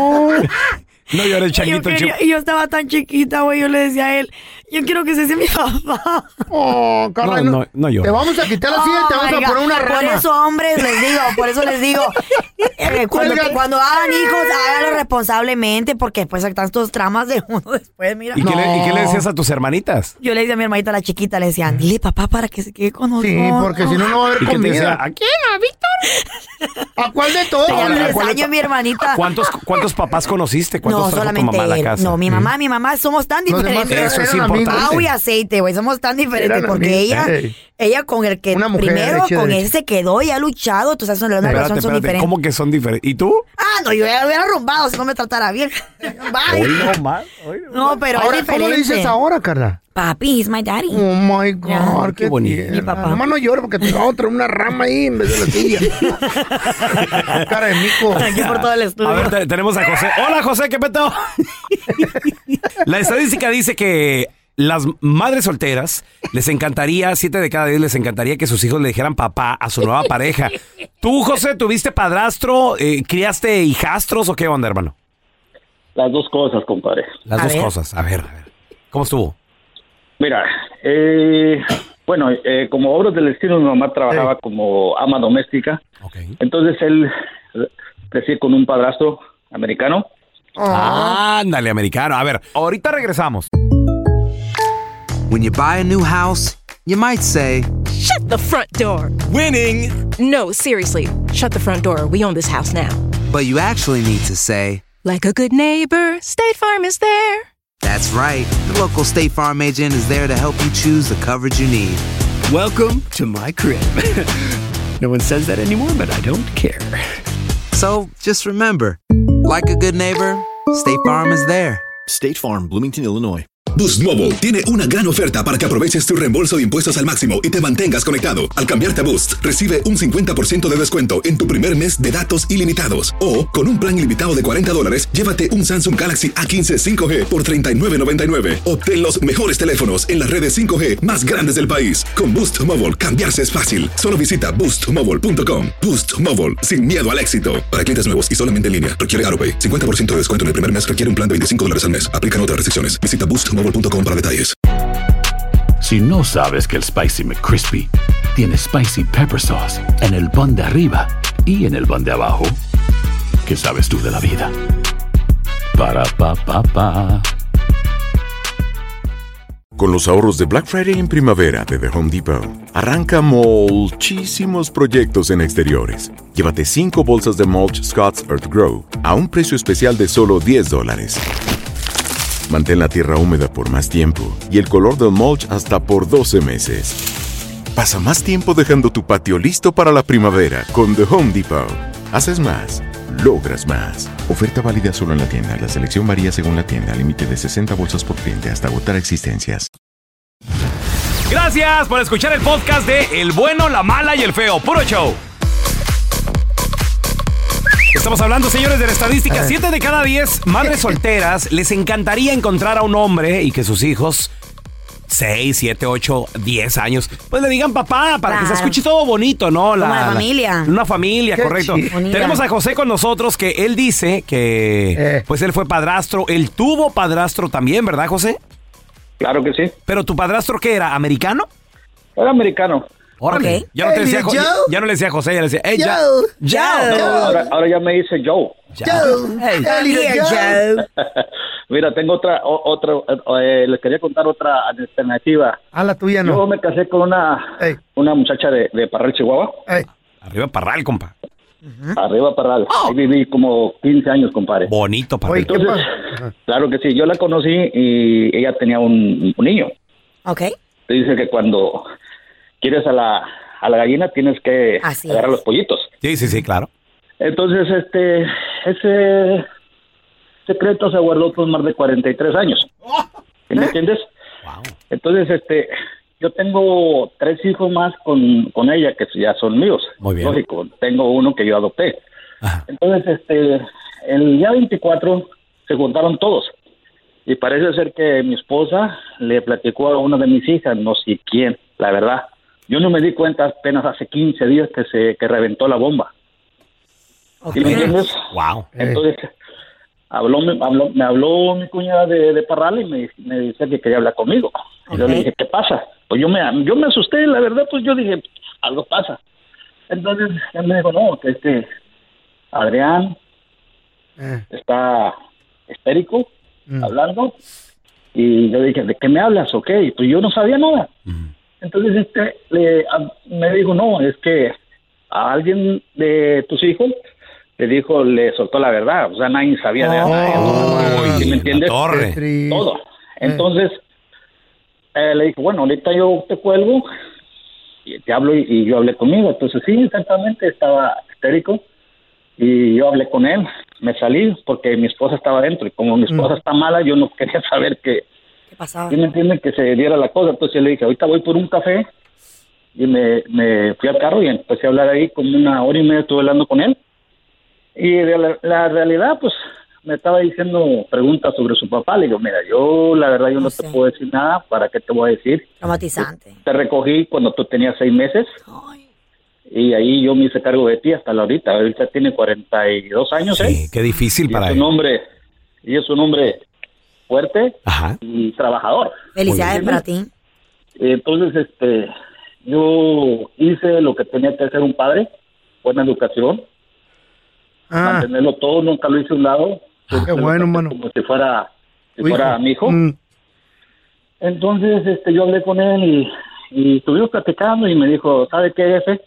No llores, Y yo, changuito. quería- chi- y yo estaba tan chiquita, güey, yo le decía a él, yo quiero que ese sea mi papá. Oh, Carla, No, no, no, no llores. Te vamos a quitar la silla y te vamos a Oiga, poner una rama. Por eso, hombres, les digo, por eso les digo, eh, cuando, Cuelga. cuando hagan hijos, háganlo responsablemente, porque después hay tantos tramas de uno después, mira. ¿Y, qué le, ¿Y qué le No. decías a tus hermanitas? Yo le decía a mi hermanita, la chiquita, le decían, dile papá para que se quede con nosotros. Sí, porque si no, no va a haber ¿Y qué te decía? comida. ¿A quién? ¿A Víctor? ¿A cuál de todos? Ya Ahora, le ¿a cuál- ensaño a mi hermanita. ¿Cuántos, ¿Cuántos papás conociste? ¿Cuántos No, trajo tu solamente mamá a la él. casa? No, mi mamá, mi mamá, somos tan Los demás diferentes. Eso es eran amigos. importante. Agua y aceite, güey, somos tan diferentes Eran porque amigos. ella, Ey. ella con el que Una mujer primero hecha con de- él se quedó y ha luchado, tú sabes, una Espérate, relación son espérate. diferentes. ¿Cómo que son diferentes? ¿Y tú? Ah, no, yo ya lo hubiera rumbado si no me tratara bien. Bye. Hoy no más. No, pero Ahora, es ¿cómo diferente. le dices ahora, Carla? Papi, he's my daddy. Oh my God, Ya. qué, Qué bonito. tierna. Mi papá. Nomás no llores porque te vamos a traer una rama ahí en vez de la silla. Cara de mico. Aquí por todo el estudio. A ver, te- tenemos a José. Hola, José, ¿qué peto? La estadística dice que las madres solteras les encantaría, siete de cada diez les encantaría que sus hijos le dijeran papá a su nueva pareja. ¿Tú, José, tuviste padrastro, eh, criaste hijastros o qué onda, hermano? Las dos cosas, compadre. Las A dos ver. cosas. A ver, a ver. ¿Cómo estuvo? Mira, eh, bueno, eh, como obras del destino, mi mamá trabajaba como ama doméstica. Ok. Entonces él eh, crecí con un padrastro americano. Ándale, americano. A ver, ahorita regresamos. When you buy a new house, you might say, Shut the front door. Winning. No, seriously. Shut the front door. We own this house now. but you actually need to say, Like a good neighbor, State Farm is there. that's right. The local State Farm agent is there to help you choose the coverage you need. Welcome to my crib. No one says that anymore, but I don't care. So just remember, like a good neighbor, State Farm is there. State Farm, Bloomington, Illinois. Boost Mobile tiene una gran oferta para que aproveches tu reembolso de impuestos al máximo y te mantengas conectado. Al cambiarte a Boost, recibe un cincuenta por ciento de descuento en tu primer mes de datos ilimitados. O, con un plan ilimitado de cuarenta dólares, llévate un Samsung Galaxy A quince cinco G por treinta y nueve noventa y nueve. Obtén los mejores teléfonos en las redes cinco G más grandes del país. Con Boost Mobile, cambiarse es fácil. Solo visita boost mobile punto com. Boost Mobile, sin miedo al éxito. Para clientes nuevos y solamente en línea, requiere AutoPay. cincuenta por ciento de descuento en el primer mes requiere un plan de veinticinco dólares al mes. Aplican otras restricciones. Visita boost mobile punto com para detalles. Si no sabes que el Spicy McCrispy tiene Spicy Pepper Sauce en el pan de arriba y en el pan de abajo, ¿qué sabes tú de la vida? Para, pa, pa, pa. Con los ahorros de Black Friday en primavera de The Home Depot, arranca muchísimos proyectos en exteriores. Llévate cinco bolsas de mulch Scott's Earth Grow a un precio especial de solo diez dólares. Mantén la tierra húmeda por más tiempo y el color del mulch hasta por doce meses. Pasa más tiempo dejando tu patio listo para la primavera con The Home Depot. Haces más, logras más. Oferta válida solo en la tienda. La selección varía según la tienda. Límite de sesenta bolsas por cliente hasta agotar existencias. Gracias por escuchar el podcast de El Bueno, la Mala y el Feo. Puro show. Estamos hablando, señores, de la estadística. Siete de cada diez madres solteras les encantaría encontrar a un hombre y que sus hijos, seis, siete, ocho, diez años, pues le digan papá, para claro. que se escuche todo bonito, ¿no? La, Como una familia. La, una familia, Qué correcto. Bonita. Tenemos a José con nosotros, que él dice que eh. pues él fue padrastro. Él tuvo padrastro también, ¿verdad, José? Claro que sí. ¿Pero tu padrastro qué era? ¿Americano? Era americano. Órale. Okay. Ya, no te decía, ya, ya no le decía José, ya le decía, hey, Joe. Joe. No, ahora, ahora ya me dice Joe. Joe. Hey, hey, Joe. Mira, tengo otra, otra eh, les quería contar otra alternativa. Ah, la tuya no. Yo me casé con una, hey. una muchacha de, de Parral, Chihuahua. Hey. Arriba Parral, compa. Uh-huh. Arriba Parral. Oh. Ahí viví como quince años, compadre. Bonito, Parral. Entonces, uh-huh. claro que sí, yo la conocí y ella tenía un, un niño. Ok. Te dice que cuando quieres a la, a la gallina tienes que Así agarrar es. los pollitos. Sí, sí, sí, claro. Entonces, este, ese secreto se guardó por más de cuarenta y tres años. ¿Sí ¿Me ¿Eh? entiendes? Wow. Entonces, este, yo tengo tres hijos más con, con ella que ya son míos. Muy bien. Lógico, tengo uno que yo adopté. Ajá. Entonces, este, el día veinticuatro se juntaron todos. Y parece ser que mi esposa le platicó a una de mis hijas, no sé quién, la verdad. Yo no me di cuenta apenas hace quince días que se que reventó la bomba. Okay. ¿Sí me entiendes? Wow. Entonces, habló, me, habló, me habló mi cuñada de, de Parral y me, me dice que quería hablar conmigo. Okay. Y yo le dije, ¿qué pasa? Pues yo me, yo me asusté, la verdad, pues yo dije, algo pasa. Entonces, él me dijo, no, que este Adrián eh. está histérico, mm. hablando. Y yo dije, ¿de qué me hablas? Ok, pues yo no sabía nada. Mm. Entonces este le, a, me dijo, no, es que a alguien de tus hijos le dijo, le soltó la verdad, o sea, nadie sabía de nada. Oh, ¿sí me entiendes? Todo. Entonces eh, le dije, bueno, ahorita yo te cuelgo y te hablo y, y yo hablé conmigo. Entonces sí, exactamente, estaba histérico y yo hablé con él. Me salí porque mi esposa estaba dentro y como mi esposa mm. está mala, yo no quería saber que ¿Qué pasaba? ¿Sí me entienden? Que se diera la cosa. Entonces yo le dije, ahorita voy por un café. Y me, me fui al carro y empecé a hablar ahí como una hora y media. Estuve hablando con él. Y de la, la realidad, pues, me estaba diciendo preguntas sobre su papá. Le digo, mira, yo la verdad yo no, no sé. te puedo decir nada. ¿Para qué te voy a decir? Traumatizante. Te, te recogí cuando tú tenías seis meses. Ay. Y ahí yo me hice cargo de ti hasta la ahorita. Ahorita tiene cuarenta y dos años, sí, ¿eh? Sí, qué difícil y para es él. Un hombre, y es un hombre fuerte Ajá. y trabajador. Felicidades para ti. Entonces, este, yo hice lo que tenía que hacer un padre, buena educación, ah. mantenerlo todo, nunca lo hice a un lado. Ah, qué bueno, mano. Como si fuera, si fuera mi hijo. Mm. Entonces, este, yo hablé con él y, y estuvimos platicando y me dijo, ¿sabe qué, jefe?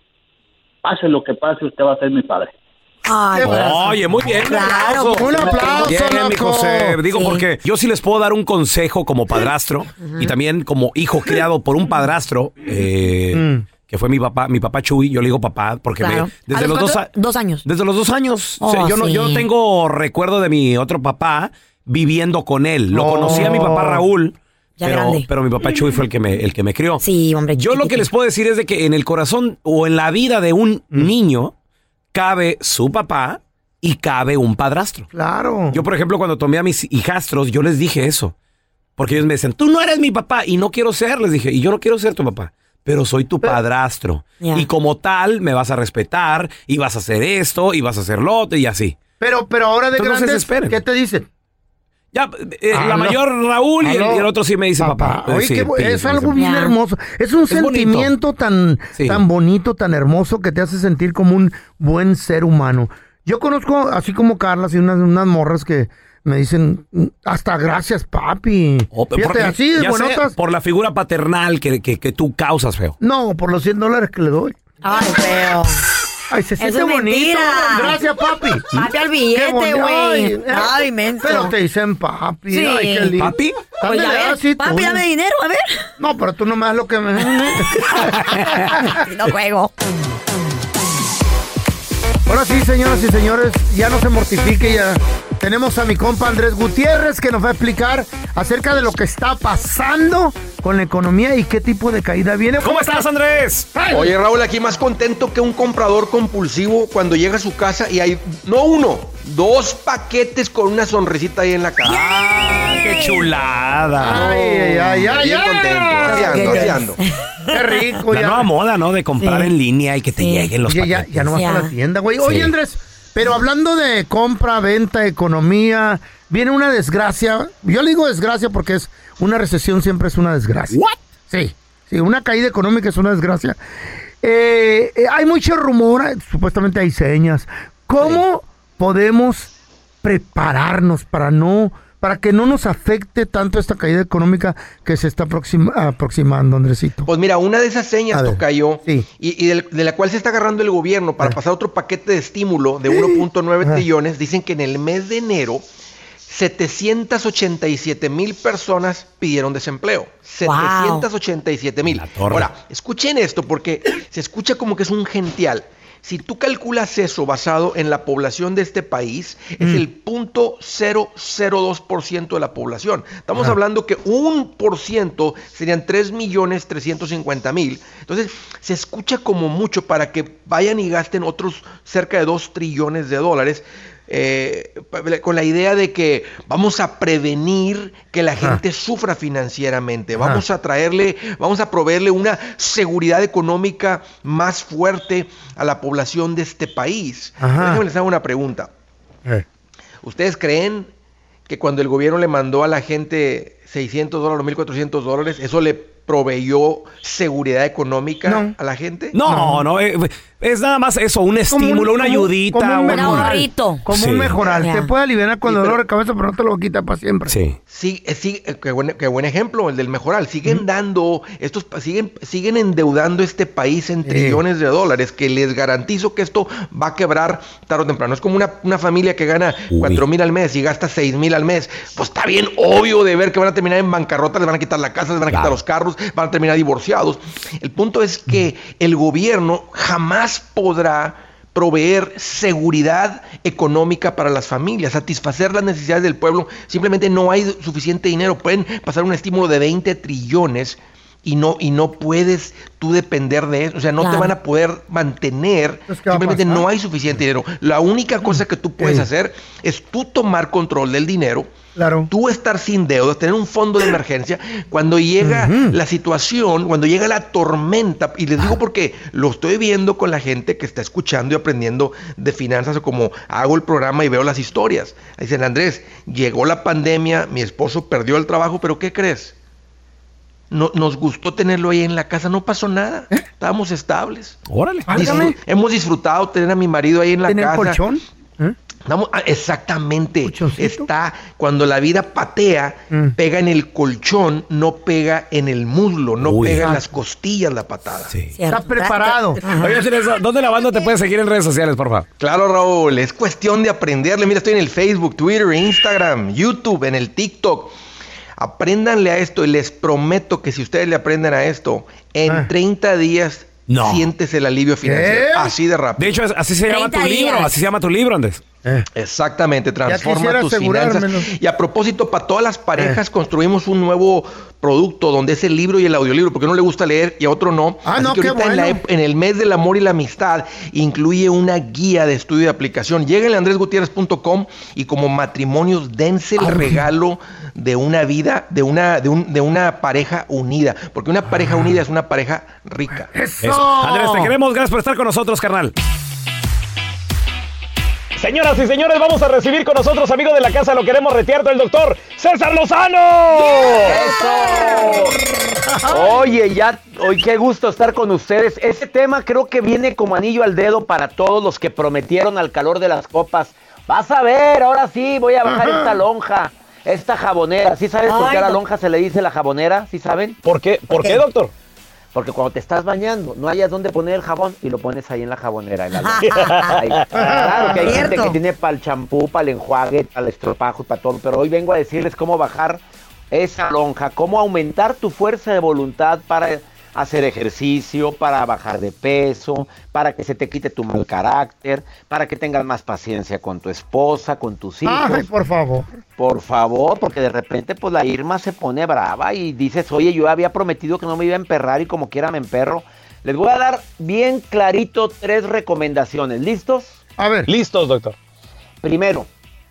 Pase lo que pase, usted va a ser mi padre. Ay, oye, muy bien. Claro. Un aplauso, bien, loco. mi José. Digo, Sí. porque yo sí les puedo dar un consejo como padrastro uh-huh. y también como hijo criado por un padrastro, eh, mm. que fue mi papá, mi papá Chuy. Yo le digo papá porque claro. me, desde los dos, a, dos años. Desde los dos años. Oh, o sea, yo, sí. no, yo no tengo recuerdo de mi otro papá, viviendo con él. Lo Oh. conocí a mi papá Raúl. Ya Pero, grande. pero mi papá Chuy fue el que me, el que me crió. Sí, hombre. Yo lo que les puedo decir es de que en el corazón o en la vida de un niño cabe su papá y cabe un padrastro. Claro. Yo, por ejemplo, cuando tomé a mis hijastros, yo les dije eso. Porque ellos me dicen, tú no eres mi papá y no quiero ser. Les dije, y yo no quiero ser tu papá, pero soy tu padrastro. Ya. Y como tal, me vas a respetar y vas a hacer esto y vas a hacer lo otro y así. Pero, pero ahora de Entonces, no se grandes, desesperen. ¿qué te dicen? Ya, eh, Ah, la no. mayor Raúl y el, Aló. y el otro sí me dice papá. Oye, Sí, qué bu- Pillo, es sí me algo dice. bien Ya. hermoso. Es un Es bonito. sentimiento tan, Sí. tan bonito, tan hermoso que te hace sentir como un buen ser humano. Yo conozco, así como Carla, así unas, unas morras que me dicen, hasta gracias, papi. Oh, pero Fíjate, porque- así de ya sé, buenotas. por la figura paternal que, que, que tú causas, feo. No, por los cien dólares que le doy. Ay, feo. Ay, se siente Eso es bonito. mentira. Gracias, papi. Papi al Qué billete, bonito. güey. Ay, Ay, menso. Pero te dicen papi. Sí. Ay, qué lindo. ¿Papi? Pues ya Ándale, ves, así papi, tú. dame dinero, a ver. No, pero tú no me das lo que me... No juego. Ahora sí, señoras y señores, ya no se mortifique, ya tenemos a mi compa Andrés Gutiérrez que nos va a explicar acerca de lo que está pasando con la economía y qué tipo de caída viene. ¿Cómo estás, Andrés? Oye, Raúl, aquí más contento que un comprador compulsivo cuando llega a su casa y hay, no uno, dos paquetes con una sonrisita ahí en la casa. ¡Ah, qué chulada! Ay, ay, ay, ay, Bien ay. contento, así ando, así ando. Qué rico. La ya. nueva moda, ¿no? De comprar Sí. en línea y que te Sí. lleguen los Oye, ya, paquetes. ya no vas Ya. a la tienda, güey. Oye, Sí. Andrés, pero hablando de compra, venta, economía, viene una desgracia. Yo le digo desgracia porque es una recesión, siempre es una desgracia. ¿What? Sí, sí, una caída económica es una desgracia. Eh, eh, hay mucho rumor, eh, supuestamente hay señas. ¿Cómo podemos prepararnos para no, para que no nos afecte tanto esta caída económica que se está aproxima- aproximando, Andresito? Pues mira, una de esas A señas ver, tocayo sí. y, y del- de, la cual se está agarrando el gobierno para pasar otro paquete de estímulo de uno punto nueve Ajá. trillones, dicen que en el mes de enero setecientas ochenta y siete mil personas pidieron desempleo. setecientas ochenta y siete mil. La torre. Ahora, escuchen esto porque se escucha como que es un gential. Si tú calculas eso basado en la población de este país, es el punto cero cero dos por ciento de la población. Estamos Ajá. hablando que un por ciento serían tres millones trescientos cincuenta mil. Entonces, se escucha como mucho para que vayan y gasten otros cerca de dos trillones de dólares. eh, con la idea de que vamos a prevenir que la Ajá. gente sufra financieramente, Ajá. vamos a traerle, vamos a proveerle una seguridad económica más fuerte a la población de este país. Ajá. Déjenme les hago una pregunta. Eh. ¿Ustedes creen que cuando el gobierno le mandó a la gente seiscientos dólares o mil cuatrocientos dólares, eso le proveyó seguridad económica No. a la gente? No, no, eh, es nada más eso, un estímulo, una como- ayudita. como un un- mejoral, ahorrito. Como Sí. un mejoral. Ya. Te puede aliviar con Sí, dolor pero- de cabeza, pero no te lo quita para siempre. Sí. Sí, eh, sí, eh, qué, buen, qué buen ejemplo el del mejoral. Siguen dando, estos pa- siguen, siguen endeudando este país en Sí. trillones de dólares, que les garantizo que esto va a quebrar tarde o temprano. Es como una, una familia que gana Uy. cuatro mil al mes y gasta seis mil al mes. Pues está bien obvio de ver que van a terminar en bancarrota, les van a quitar la casa, les van a quitar Claro. los carros, van a terminar divorciados. El punto es que el gobierno jamás podrá proveer seguridad económica para las familias, satisfacer las necesidades del pueblo. Simplemente no hay suficiente dinero. Pueden pasar un estímulo de veinte trillones y no, y no puedes tú depender de eso. O sea, no te Claro. van a poder mantener. Entonces, ¿qué va a Simplemente pasar? no hay suficiente dinero. La única cosa que tú puedes Sí. hacer es tú tomar control del dinero, Claro. tú estar sin deudas, tener un fondo de emergencia. Cuando llega Ujú. la situación, cuando llega la tormenta, y les digo porque lo estoy viendo con la gente que está escuchando y aprendiendo de finanzas, o como hago el programa y veo las historias. Dicen, Andrés, llegó la pandemia, mi esposo perdió el trabajo, pero ¿qué crees? No, nos gustó tenerlo ahí en la casa, no pasó nada, estábamos estables. Órale. Válgame. Disfrut- hemos disfrutado tener a mi marido ahí en la ¿Tener casa. colchón? ¿Eh? Estamos- ah, exactamente. ¿Colchoncito? Está cuando la vida patea, Mm. pega en el colchón, no pega en el muslo, no Uy. pega en Ah. las costillas la patada. Sí. Está preparado. Oye, Teresa, ¿dónde la banda te puede seguir en redes sociales, por favor? Claro, Raúl, es cuestión de aprenderle. Mira, estoy en el Facebook, Twitter, Instagram, YouTube, en el TikTok. Apréndanle a esto y les prometo que si ustedes le aprenden a esto, en Ah. treinta días No. sientes el alivio financiero. ¿Qué? Así de rápido. De hecho, es- así se llama tu treinta libro, días. así se llama tu libro, Andrés. Eh. Exactamente, transforma quisiera tus asegurármelo. finanzas. Y a propósito, para todas las parejas construimos un nuevo producto donde es el libro y el audiolibro, porque a uno le gusta leer y a otro no. Ah, Así no, que qué ahorita en, la bueno. ep- en el mes del amor y la amistad incluye una guía de estudio de aplicación. Lléguenle a andrés gutierrez punto com y como matrimonios dense el regalo de una vida, de una, de un, de una pareja unida, porque una pareja unida es una pareja rica. Eso. Andrés, te queremos. Gracias por estar con nosotros, carnal. Señoras y señores, vamos a recibir con nosotros, amigo de la casa, lo queremos retearto, el doctor César Lozano. ¡Eso! Oye, ya, hoy qué gusto estar con ustedes. Ese tema creo que viene como anillo al dedo para todos los que prometieron al calor de las copas. Vas a ver, ahora sí, voy a bajar esta lonja, esta jabonera. ¿Sí sabes por qué a la lonja se le dice la jabonera? ¿Sí saben? ¿Por qué? ¿Por qué, doctor? Porque cuando te estás bañando, no hayas dónde poner el jabón y lo pones ahí en la jabonera. En la lonja. Ahí. Claro que hay gente Cierto. que tiene para el champú, para el enjuague, para el estropajo, para todo. Pero hoy vengo a decirles cómo bajar esa lonja, cómo aumentar tu fuerza de voluntad para hacer ejercicio, para bajar de peso, para que se te quite tu mal carácter, para que tengas más paciencia con tu esposa, con tus hijos. Ay, por favor. Por favor, porque de repente pues la Irma se pone brava y dices, oye, yo había prometido que no me iba a emperrar y como quiera me emperro. Les voy a dar bien clarito tres recomendaciones. ¿Listos? A ver. Listos, doctor. Primero,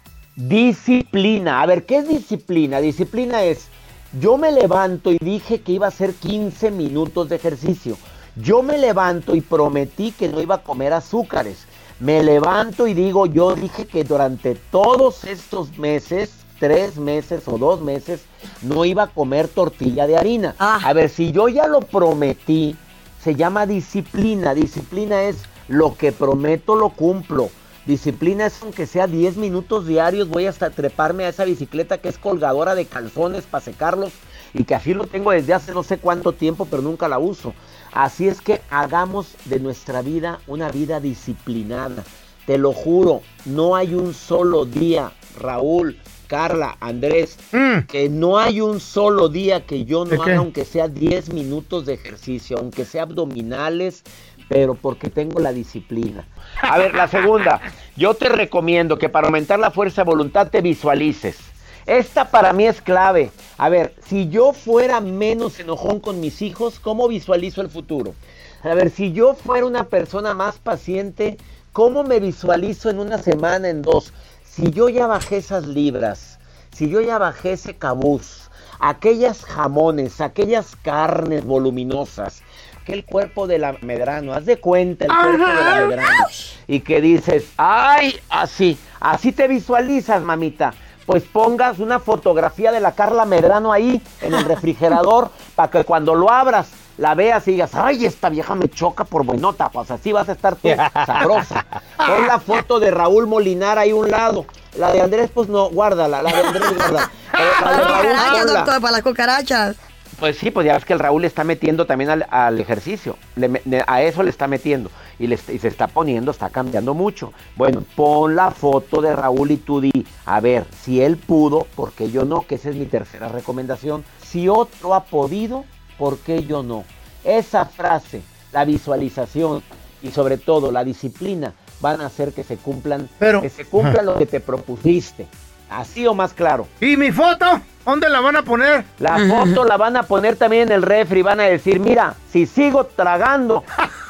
disciplina. A ver, ¿qué es disciplina? Disciplina es, yo me levanto y dije que iba a hacer quince minutos de ejercicio. Yo me levanto y prometí que no iba a comer azúcares. Me levanto y digo, yo dije que durante todos estos meses, tres meses o dos meses, no iba a comer tortilla de harina. Ah. A ver, si yo ya lo prometí, se llama disciplina. Disciplina es lo que prometo lo cumplo. Disciplina es aunque sea diez minutos diarios, voy hasta treparme a esa bicicleta que es colgadora de calzones para secarlos y que así lo tengo desde hace no sé cuánto tiempo, pero nunca la uso. Así es que hagamos de nuestra vida una vida disciplinada. Te lo juro, no hay un solo día, Raúl, Carla, Andrés, mm. que no hay un solo día que yo no haga aunque sea diez minutos de ejercicio, aunque sea abdominales, pero porque tengo la disciplina. A ver, la segunda, yo te recomiendo que para aumentar la fuerza de voluntad te visualices. Esta para mí es clave. A ver, si yo fuera menos enojón con mis hijos, ¿cómo visualizo el futuro? A ver, si yo fuera una persona más paciente, ¿cómo me visualizo en una semana, en dos? Si yo ya bajé esas libras, si yo ya bajé ese cabuz, aquellas jamones, aquellas carnes voluminosas, aquel cuerpo de la Medrano, haz de cuenta el cuerpo de la Medrano, y que dices, ay, así, así te visualizas, mamita. Pues pongas una fotografía de la Carla Medrano ahí en el refrigerador para que cuando lo abras la veas y digas, ay, esta vieja me choca por buenota, pues así vas a estar tú, sabrosa. Pon la foto de Raúl Molinar ahí a un lado. La de Andrés, pues no, guárdala, la de Andrés, guárdala. La de Raúl, cucarachas, ponla. doctor, para las cucarachas. Pues sí, pues ya ves que el Raúl le está metiendo también al, al ejercicio, le, le, a eso le está metiendo y, le, y se está poniendo, está cambiando mucho. Bueno, pon la foto de Raúl y tú di, a ver, si él pudo, ¿por qué yo no? Que esa es mi tercera recomendación. Si otro ha podido, ¿por qué yo no? Esa frase, la visualización y sobre todo la disciplina van a hacer que se cumplan, Pero, que se cumpla lo que te propusiste. Así o más claro. ¿Y mi foto? ¿Dónde la van a poner? La foto la van a poner también en el refri. Van a decir, mira, si sigo tragando,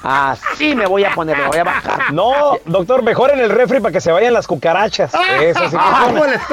así me voy a poner, me voy a bajar. No, doctor, mejor en el refri para que se vayan las cucarachas. Eso sí que ¡Ah, pone. la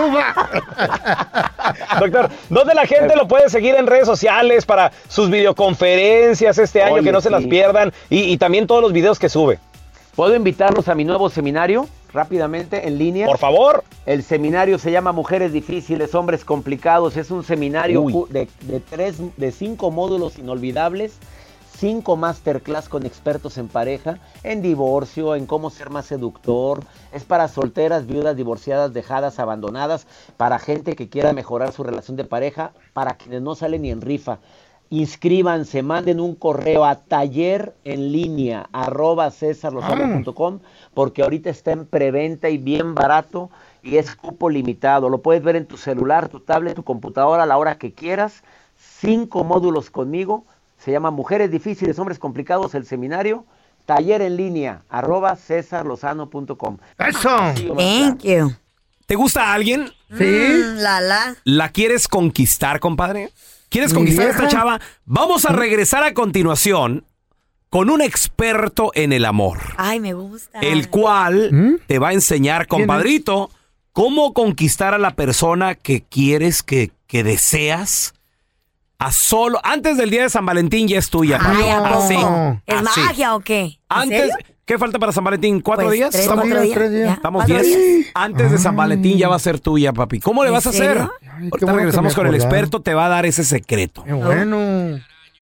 estufa! Doctor, ¿dónde la gente lo puede seguir en redes sociales para sus videoconferencias este año, Oye, que no se sí. las las pierdan? Y, y también todos los videos que sube. ¿Puedo invitarlos a mi nuevo seminario? Rápidamente, en línea. Por favor. El seminario se llama Mujeres Difíciles, Hombres Complicados. Es un seminario Uy. de, de, tres, de cinco módulos inolvidables, cinco masterclass con expertos en pareja, en divorcio, en cómo ser más seductor. Es para solteras, viudas, divorciadas, dejadas, abandonadas, para gente que quiera mejorar su relación de pareja, para quienes no salen ni en rifa. Inscríbanse, manden un correo a taller en línea arroba cesar lozano punto com porque ahorita está en preventa y bien barato y es cupo limitado. Lo puedes ver en tu celular, tu tablet, tu computadora a la hora que quieras. Cinco módulos conmigo. Se llama Mujeres Difíciles, Hombres Complicados, el seminario. Taller en línea, arroba cesar lozano punto com. ¡Eso! Thank you. ¿Te gusta alguien? Sí. Mm, la, la. ¿La quieres conquistar, compadre? ¿Quieres Mi conquistar a vieja. esta chava? Vamos a regresar a continuación con un experto en el amor, Ay, me gusta. el cual te va a enseñar, compadrito, cómo conquistar a la persona que quieres, que, que deseas. A solo, antes del día de San Valentín ya es tuya. Ay, papi. ¿a poco? Así, ¿Es así. magia o qué? ¿En Antes, serio? ¿qué falta para San Valentín? ¿Cuatro Pues, días? tres, ¿Estamos cuatro días. tres días. Ya, Estamos cuatro diez. días. Antes de San Valentín ya va a ser tuya, papi. ¿Cómo le ¿En vas a hacer? serio? Ay, qué Ahorita bueno que regresamos me con el acordaron. experto, te va a dar ese secreto. Qué bueno.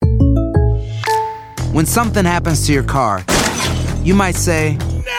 When something happens to your car, you might say,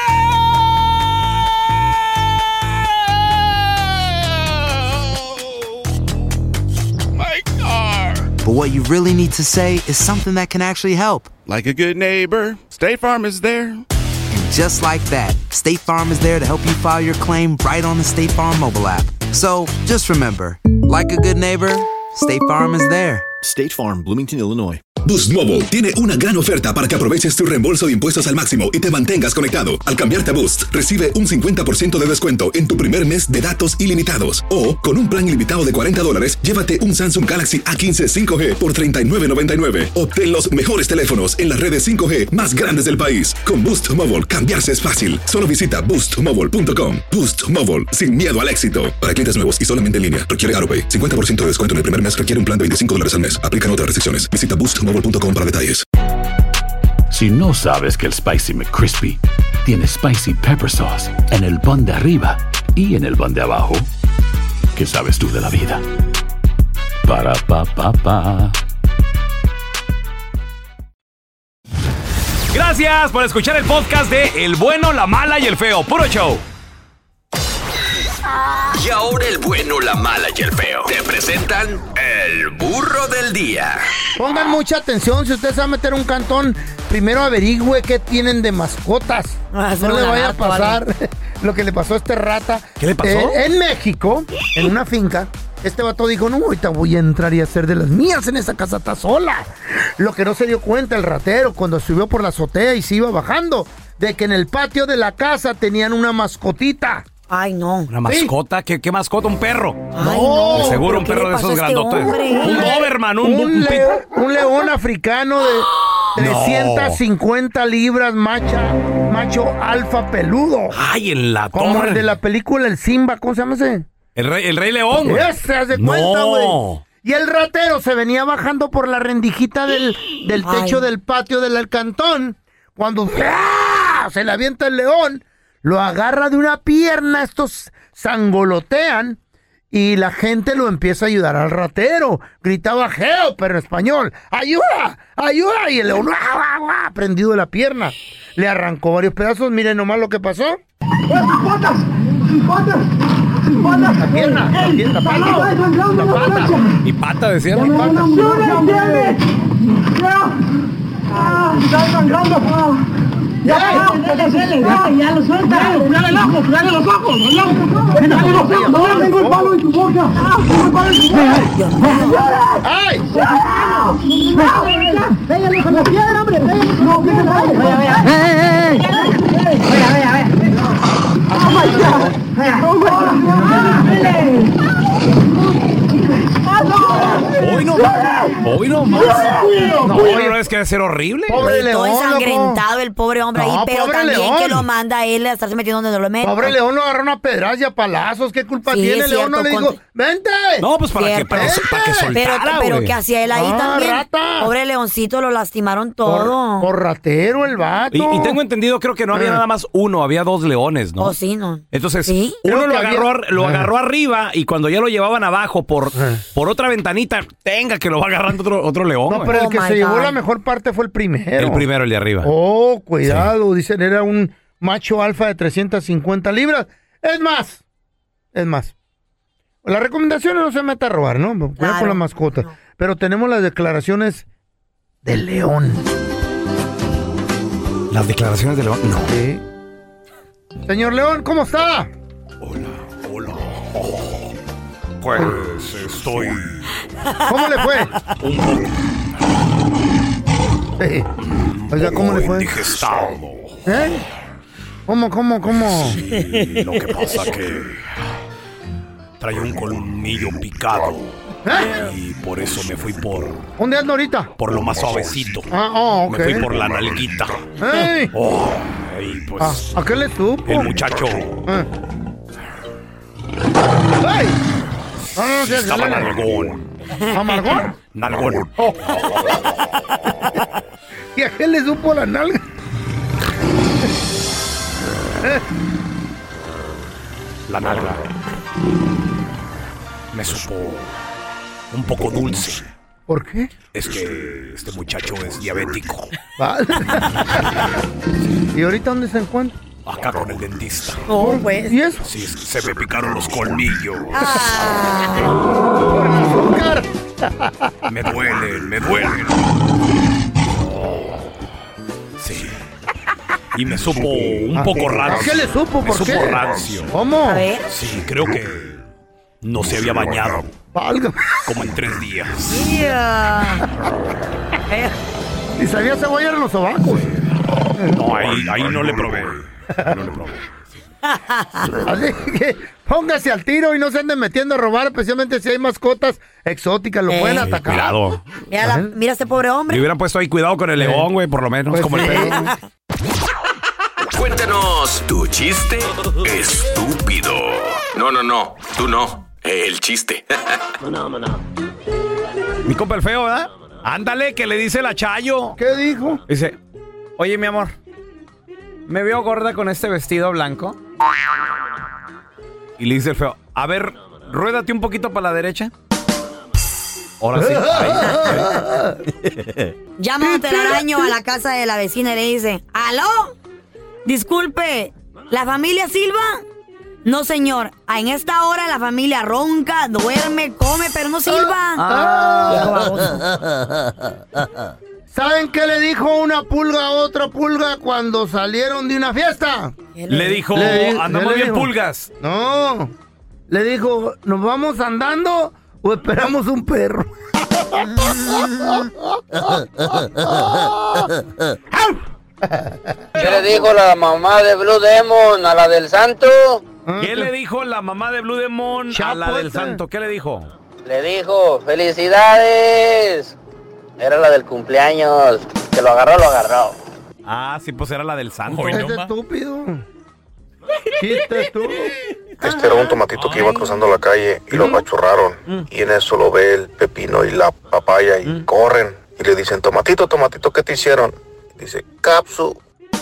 My car. but what you really need to say is something that can actually help. Like a good neighbor, State Farm is there. And just like that, State Farm is there to help you file your claim right on the State Farm mobile app. So just remember, like a good neighbor, State Farm is there. State Farm, Bloomington, Illinois. Boost Mobile tiene una gran oferta para que aproveches tu reembolso de impuestos al máximo y te mantengas conectado. Al cambiarte a Boost, recibe un cincuenta por ciento de descuento en tu primer mes de datos ilimitados. O, con un plan ilimitado de cuarenta dólares, llévate un Samsung Galaxy A quince cinco G por treinta y nueve noventa y nueve. Obtén los mejores teléfonos en las redes cinco G más grandes del país. Con Boost Mobile, cambiarse es fácil. Solo visita boost mobile punto com. Boost Mobile, sin miedo al éxito. Para clientes nuevos y solamente en línea, requiere AutoPay. cincuenta por ciento de descuento en el primer mes requiere un plan de veinticinco dólares al mes. Aplican otras restricciones. Visita boost mobile punto com para detalles. Si no sabes que el Spicy McCrispy tiene Spicy Pepper Sauce en el pan de arriba y en el pan de abajo, ¿qué sabes tú de la vida? Para, pa, pa, pa. Gracias por escuchar el podcast de El Bueno, la Mala y el Feo. Puro show. Y ahora el bueno, la mala y el feo te presentan el burro del día. Pongan mucha atención, si usted se va a meter a un cantón, primero averigüe qué tienen de mascotas. Ah, No es le una vaya a rata, pasar lo que le pasó a este rata. ¿Qué le pasó? Eh, en México, en una finca, este vato dijo, no, ahorita voy a entrar y hacer de las mías en esa casa, está sola. Lo que no se dio cuenta el ratero cuando subió por la azotea y se iba bajando, de que en el patio de la casa tenían una mascotita. Ay, no. ¿Una mascota? ¿Qué, qué mascota? ¿Un perro? Ay, No, no. Seguro un ¿Pero qué perro le de pasó esos a este grandotes. hombre? Un Doberman, un, Un, un, leo- un león africano de No. trescientas cincuenta libras, macha, macho alfa peludo. Ay, en la Como torre. el de la película El Simba, ¿cómo se llama ese? El rey, el rey león, güey. Ese, haz de cuenta, No. güey. Y el ratero se venía bajando por la rendijita del, del techo Ay. del patio del cantón. Cuando ¡ah! Se le avienta el león, lo agarra de una pierna, estos sangolotean y la gente lo empieza a ayudar al ratero. Gritaba help, pero en español, ¡ayuda! ¡Ayuda! Y el león ¡ah, ah, ah! prendido de la pierna. Le arrancó varios pedazos. Miren nomás lo que pasó. ¡Patas! ¡Patas! La pierna, la pierna, la pata. La pata. Mi pata, decía. Mi pata. ¡Está sangrando! ¡Ya, ya, ya lo suelta! ¡Cuidado el ojo! ¡Cuidado los ojos! ¡Cuidado los ojos! ¡No, tengo el palo en tu boca! ¡Tengo el palo en tu boca! ¡Ay! ¡Pégale con la piedra, hombre! ¡Pégale con la piedra! ¡Vaya, vaya! ¡Eh, eh, eh! ¡Vaya, vaya, vaya! ¡Oh, my God! ¡Oh, my God! Hoy no más. Hoy no más. No, hoy no es que debe ser horrible. Pobre Todo león, ensangrentado loco. el pobre hombre No, ahí, pero pobre también león. que lo manda a él a estarse metiendo donde no lo mete. Pobre león lo agarró una pedrada y a palazos. ¿Qué culpa Sí, tiene? es León no cierto, le dijo, con- ¡vente! No, pues para que, Cierto. para, para que Pero, soltara, pero güey. ¿qué hacía él ahí Ah, también? rata. Pobre leoncito, lo lastimaron Por, todo. por ratero el vato. Y, y tengo entendido, creo que no había Ah. nada más uno, había dos leones, ¿no? Oh, sí, ¿no? Entonces, Sí. uno Creo lo que agarró, había- ar- lo Ah. agarró arriba y cuando ya lo llevaban abajo por, Ah. por otra ventanita, tenga que lo va agarrando otro, otro león. No, güey. pero el Oh, que my se llevó God. la mejor parte fue el primero. El primero, el de arriba. Oh, cuidado. Dicen, era un macho alfa de trescientas cincuenta libras. Es más, es más. Las recomendaciones no se meta a robar, ¿no? Cuidado Claro. con las mascotas. No. Pero tenemos las declaraciones del león. Las declaraciones de león, no. Sí. Señor León, ¿cómo está? Pues estoy ¿Cómo le fue? Sí. Oiga, ¿cómo le fue? Indigestado. ¿Eh? ¿Cómo, cómo, cómo? Sí, lo que pasa que trae un colmillo picado. ¿Eh? Y por eso me fui por ¿Dónde anda ahorita? por lo más suavecito. Ah, oh, ok. Me fui por la nalguita. ¡Ey! Oh, y pues ¿A, ¿A qué le supo? el muchacho Eh. ¡Ey! No, no, sí estaba nalgón. ¿Amargón? Nalgón. ¿Y a qué le supo la nalga? ¿Eh? La nalga me supo un poco dulce. ¿Por qué? Es que este muchacho es diabético. Vale. ¿Y ahorita dónde se encuentra? Acá con el dentista. Oh, pues. ¿Y eso? Sí, se me picaron los colmillos. Por el azúcar. Me duelen, me duelen. Oh, sí. Y me supo un poco rancio. ¿Qué le supo? Me ¿Por supo qué? rancio. ¿Cómo? A ver. Sí, creo que no se había bañado. Válgame. Como en tres días. Yeah. Eh, ¿Y sabía cebolla en los sobacos? No, ahí, ahí no le probé. No le probé. Así que póngase al tiro y no se anden metiendo a robar, especialmente si hay mascotas exóticas, lo Eh. pueden Sí, atacar. Cuidado. mira, la- mira este pobre Me hombre. hubieran puesto ahí cuidado con el león, güey, por lo menos, Pues como el sí. perro. Cuéntanos tu chiste estúpido. No, no, no, tú no. El chiste. Mi compa el feo, ¿verdad? Ándale, que le dice la Chayo. ¿Qué dijo? Dice, oye, mi amor, ¿me veo gorda con este vestido blanco? Y le dice el feo, a ver, ruédate un poquito para la derecha. Ahora sí. Ahí, ahí. Llama a un telaraño a la casa de la vecina y le dice, ¿aló? Disculpe, ¿la familia Silva? No, señor. En esta hora la familia ronca, duerme, come, pero no silba. Viejo baboso. ¿Saben qué le dijo una pulga a otra pulga cuando salieron de una fiesta? Le dijo, Le di- andamos ¿qué le bien dijo? pulgas. No. Le dijo, ¿nos vamos andando o esperamos un perro? ¿Qué le dijo la mamá de Blue Demon a la del santo? ¿Qué le dijo la mamá de Blue Demon a la del santo? ¿Qué le dijo? Le dijo, ¡felicidades! Era la del cumpleaños. Que lo agarró, lo agarró. Ah, sí, pues era la del santo. Es estúpido. Chiste tú. Este era un tomatito que iba cruzando la calle y lo apachurraron. Y en eso lo ve el pepino y la papaya y corren. Y le dicen, tomatito, tomatito, ¿qué te hicieron? Y dice, capsu.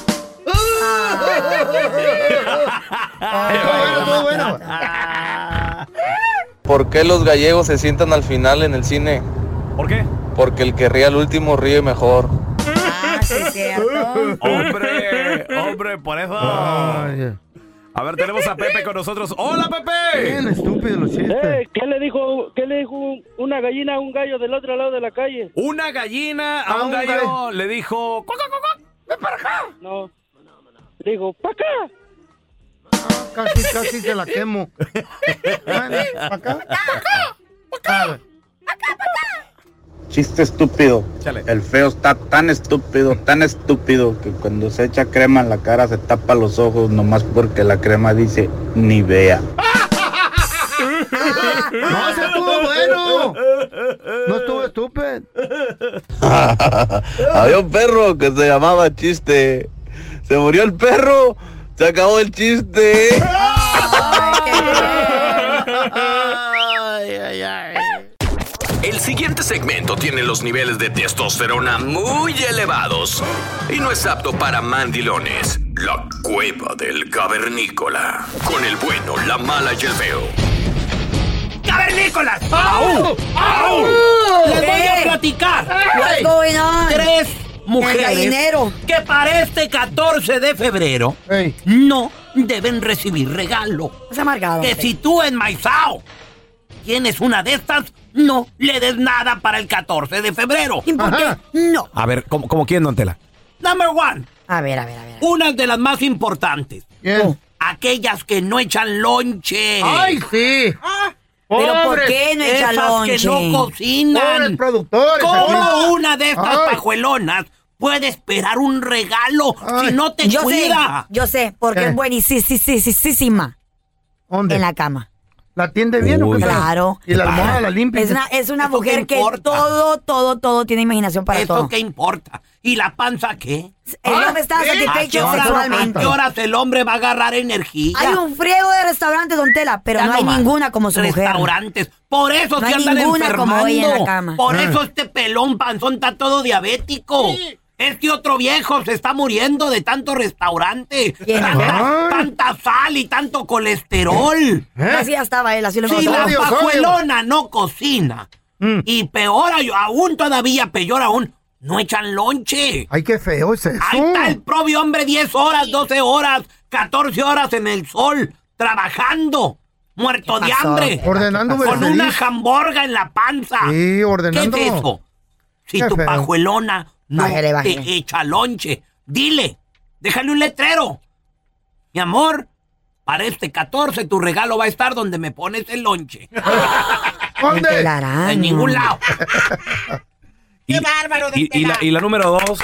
¿Por qué los gallegos se sientan al final en el cine? ¿Por qué? Porque el que ríe al último ríe mejor. Ah, sí, es cierto. Hombre, hombre, por eso. A ver, tenemos a Pepe con nosotros. ¡Hola, Pepe! Bien estúpido los chistes. Eh, ¿qué le dijo, qué le dijo una gallina a un gallo del otro lado de la calle? Una gallina a A un un gallo gallo. le dijo... "Cuac, cuac, cuac, ven para acá". No. Le dijo, ¡pa' acá! Casi, casi se la quemo. Bueno, ¿pa' acá? A ver. Chiste estúpido. El feo está tan estúpido, tan estúpido que cuando se echa crema en la cara se tapa los ojos nomás porque la crema dice Nivea. No, ese estuvo bueno. No estuvo estúpido. Había un perro que se llamaba Chiste. Se murió el perro, se acabó el chiste. El siguiente segmento tiene los niveles de testosterona muy elevados y no es apto para mandilones. La cueva del cavernícola. Con el bueno, la mala y el feo. ¡Cavernícolas! ¡Au! ¡Au! Les voy a platicar. What's going on? Tres El mujeres gallinero. que para este catorce de febrero no deben recibir regalo. Es amargado. Que si tú enmaizao tienes una de estas, no le des nada para el catorce de febrero. ¿Y por qué? No. A ver, ¿cómo, cómo quién, don Tela? Number one. A ver, a ver, a ver. Una de las más importantes. Aquellas que no echan lonche. ¡Ay, sí! ¿Pero por Pobres. qué no echa Esas lonche? que no cocinan. Pobres productores. Como aquí. una de estas Ay. pajuelonas puede esperar un regalo si no te yo cuida? Sé, yo sé, porque ¿Qué? es buenísima. ¿Dónde? En la cama. ¿La atiende bien o qué? Claro. Y la almohada la limpia. Es una, es una ¿Eso mujer qué que importa? todo, todo, todo tiene imaginación para ¿Eso todo. qué importa? ¿Y la panza qué? El hombre está ¿A qué satisfecho horas- sexualmente. ¿A qué horas el hombre va a agarrar energía? Hay un friego de restaurantes, don Tela, pero Ya no hay nomás. ninguna como su mujer. Restaurantes. Por eso No se hay andan ninguna enfermando. como ella en la cama. Por Ah. eso este pelón panzón está todo diabético. Este otro viejo se está muriendo de tanto restaurante. ¿Quién? Tanta, tanta sal y tanto colesterol. Así ya estaba él, así lo Si hemos la hablado. pajuelona no cocina, y peor ay- aún todavía, peor aún, no echan lonche. Ay, qué feo es eso. Ahí está el propio hombre diez horas, doce horas, catorce horas en el sol, trabajando, muerto de pasó? hambre. Ordenando con Uber una Eats. jamborga en la panza. Sí, ordenando. ¿Qué es eso? Si Qué tu feo. pajuelona no Bájale, bájale. te echa lonche, dile, déjale un letrero. Mi amor, para este catorce tu regalo va a estar donde me pones el lonche. ¿Dónde? En ningún lado. ¡Qué bárbaro! Y, y la, y la número dos.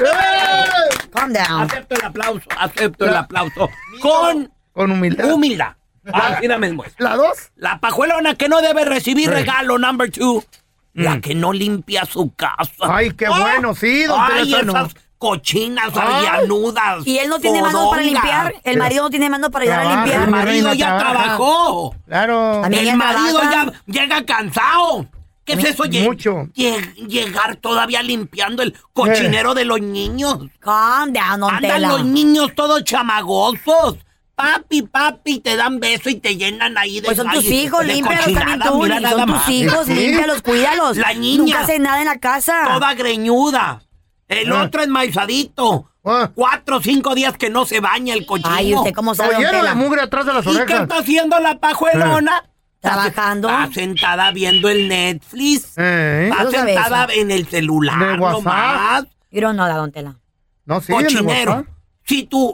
Calm down. Acepto el aplauso, acepto el aplauso. Con, con humildad. Humildad. Así la mismo es. ¿La dos? La pajuelona que no debe recibir Sí. regalo, number two. La que no limpia su casa. Ay, qué bueno, sí, don Ay, Teresano. esas cochinas, Ay. arrianudas. Y él no tiene manos para fodongas. limpiar. El marido no tiene manos para ayudar a Trabaja, limpiar. El marido reina, ya trabaja. trabajó. Claro. También El ella marido trabaja. ya llega cansado. ¿Qué es eso? Lle- Mucho. lle- llegar todavía limpiando el cochinero de los niños. Calm down, don Andan Tela. los niños todos chamagosos. Papi, papi, te dan beso y te llenan ahí de Pues son tus ay, hijos, de límpialos cochinada, también tú. mira y nada Son más. tus hijos, Sí. límpialos, cuídalos. La niña. Nunca hace nada en la casa. Toda greñuda. El Ah. otro enmaizadito. Ah. Cuatro o cinco días que no se baña el cochino. Ay, ¿usted cómo sabe, Todo don lleno de Tela? mugre atrás de las ¿Y qué orejas. está haciendo la pajuelona? Trabajando. Está sentada viendo el Netflix. Eh, Está Eso sabe sentada eso. en el celular De WhatsApp. nomás. You don't know that, don Tela. No, sí, en el Cochinero. WhatsApp. Si tu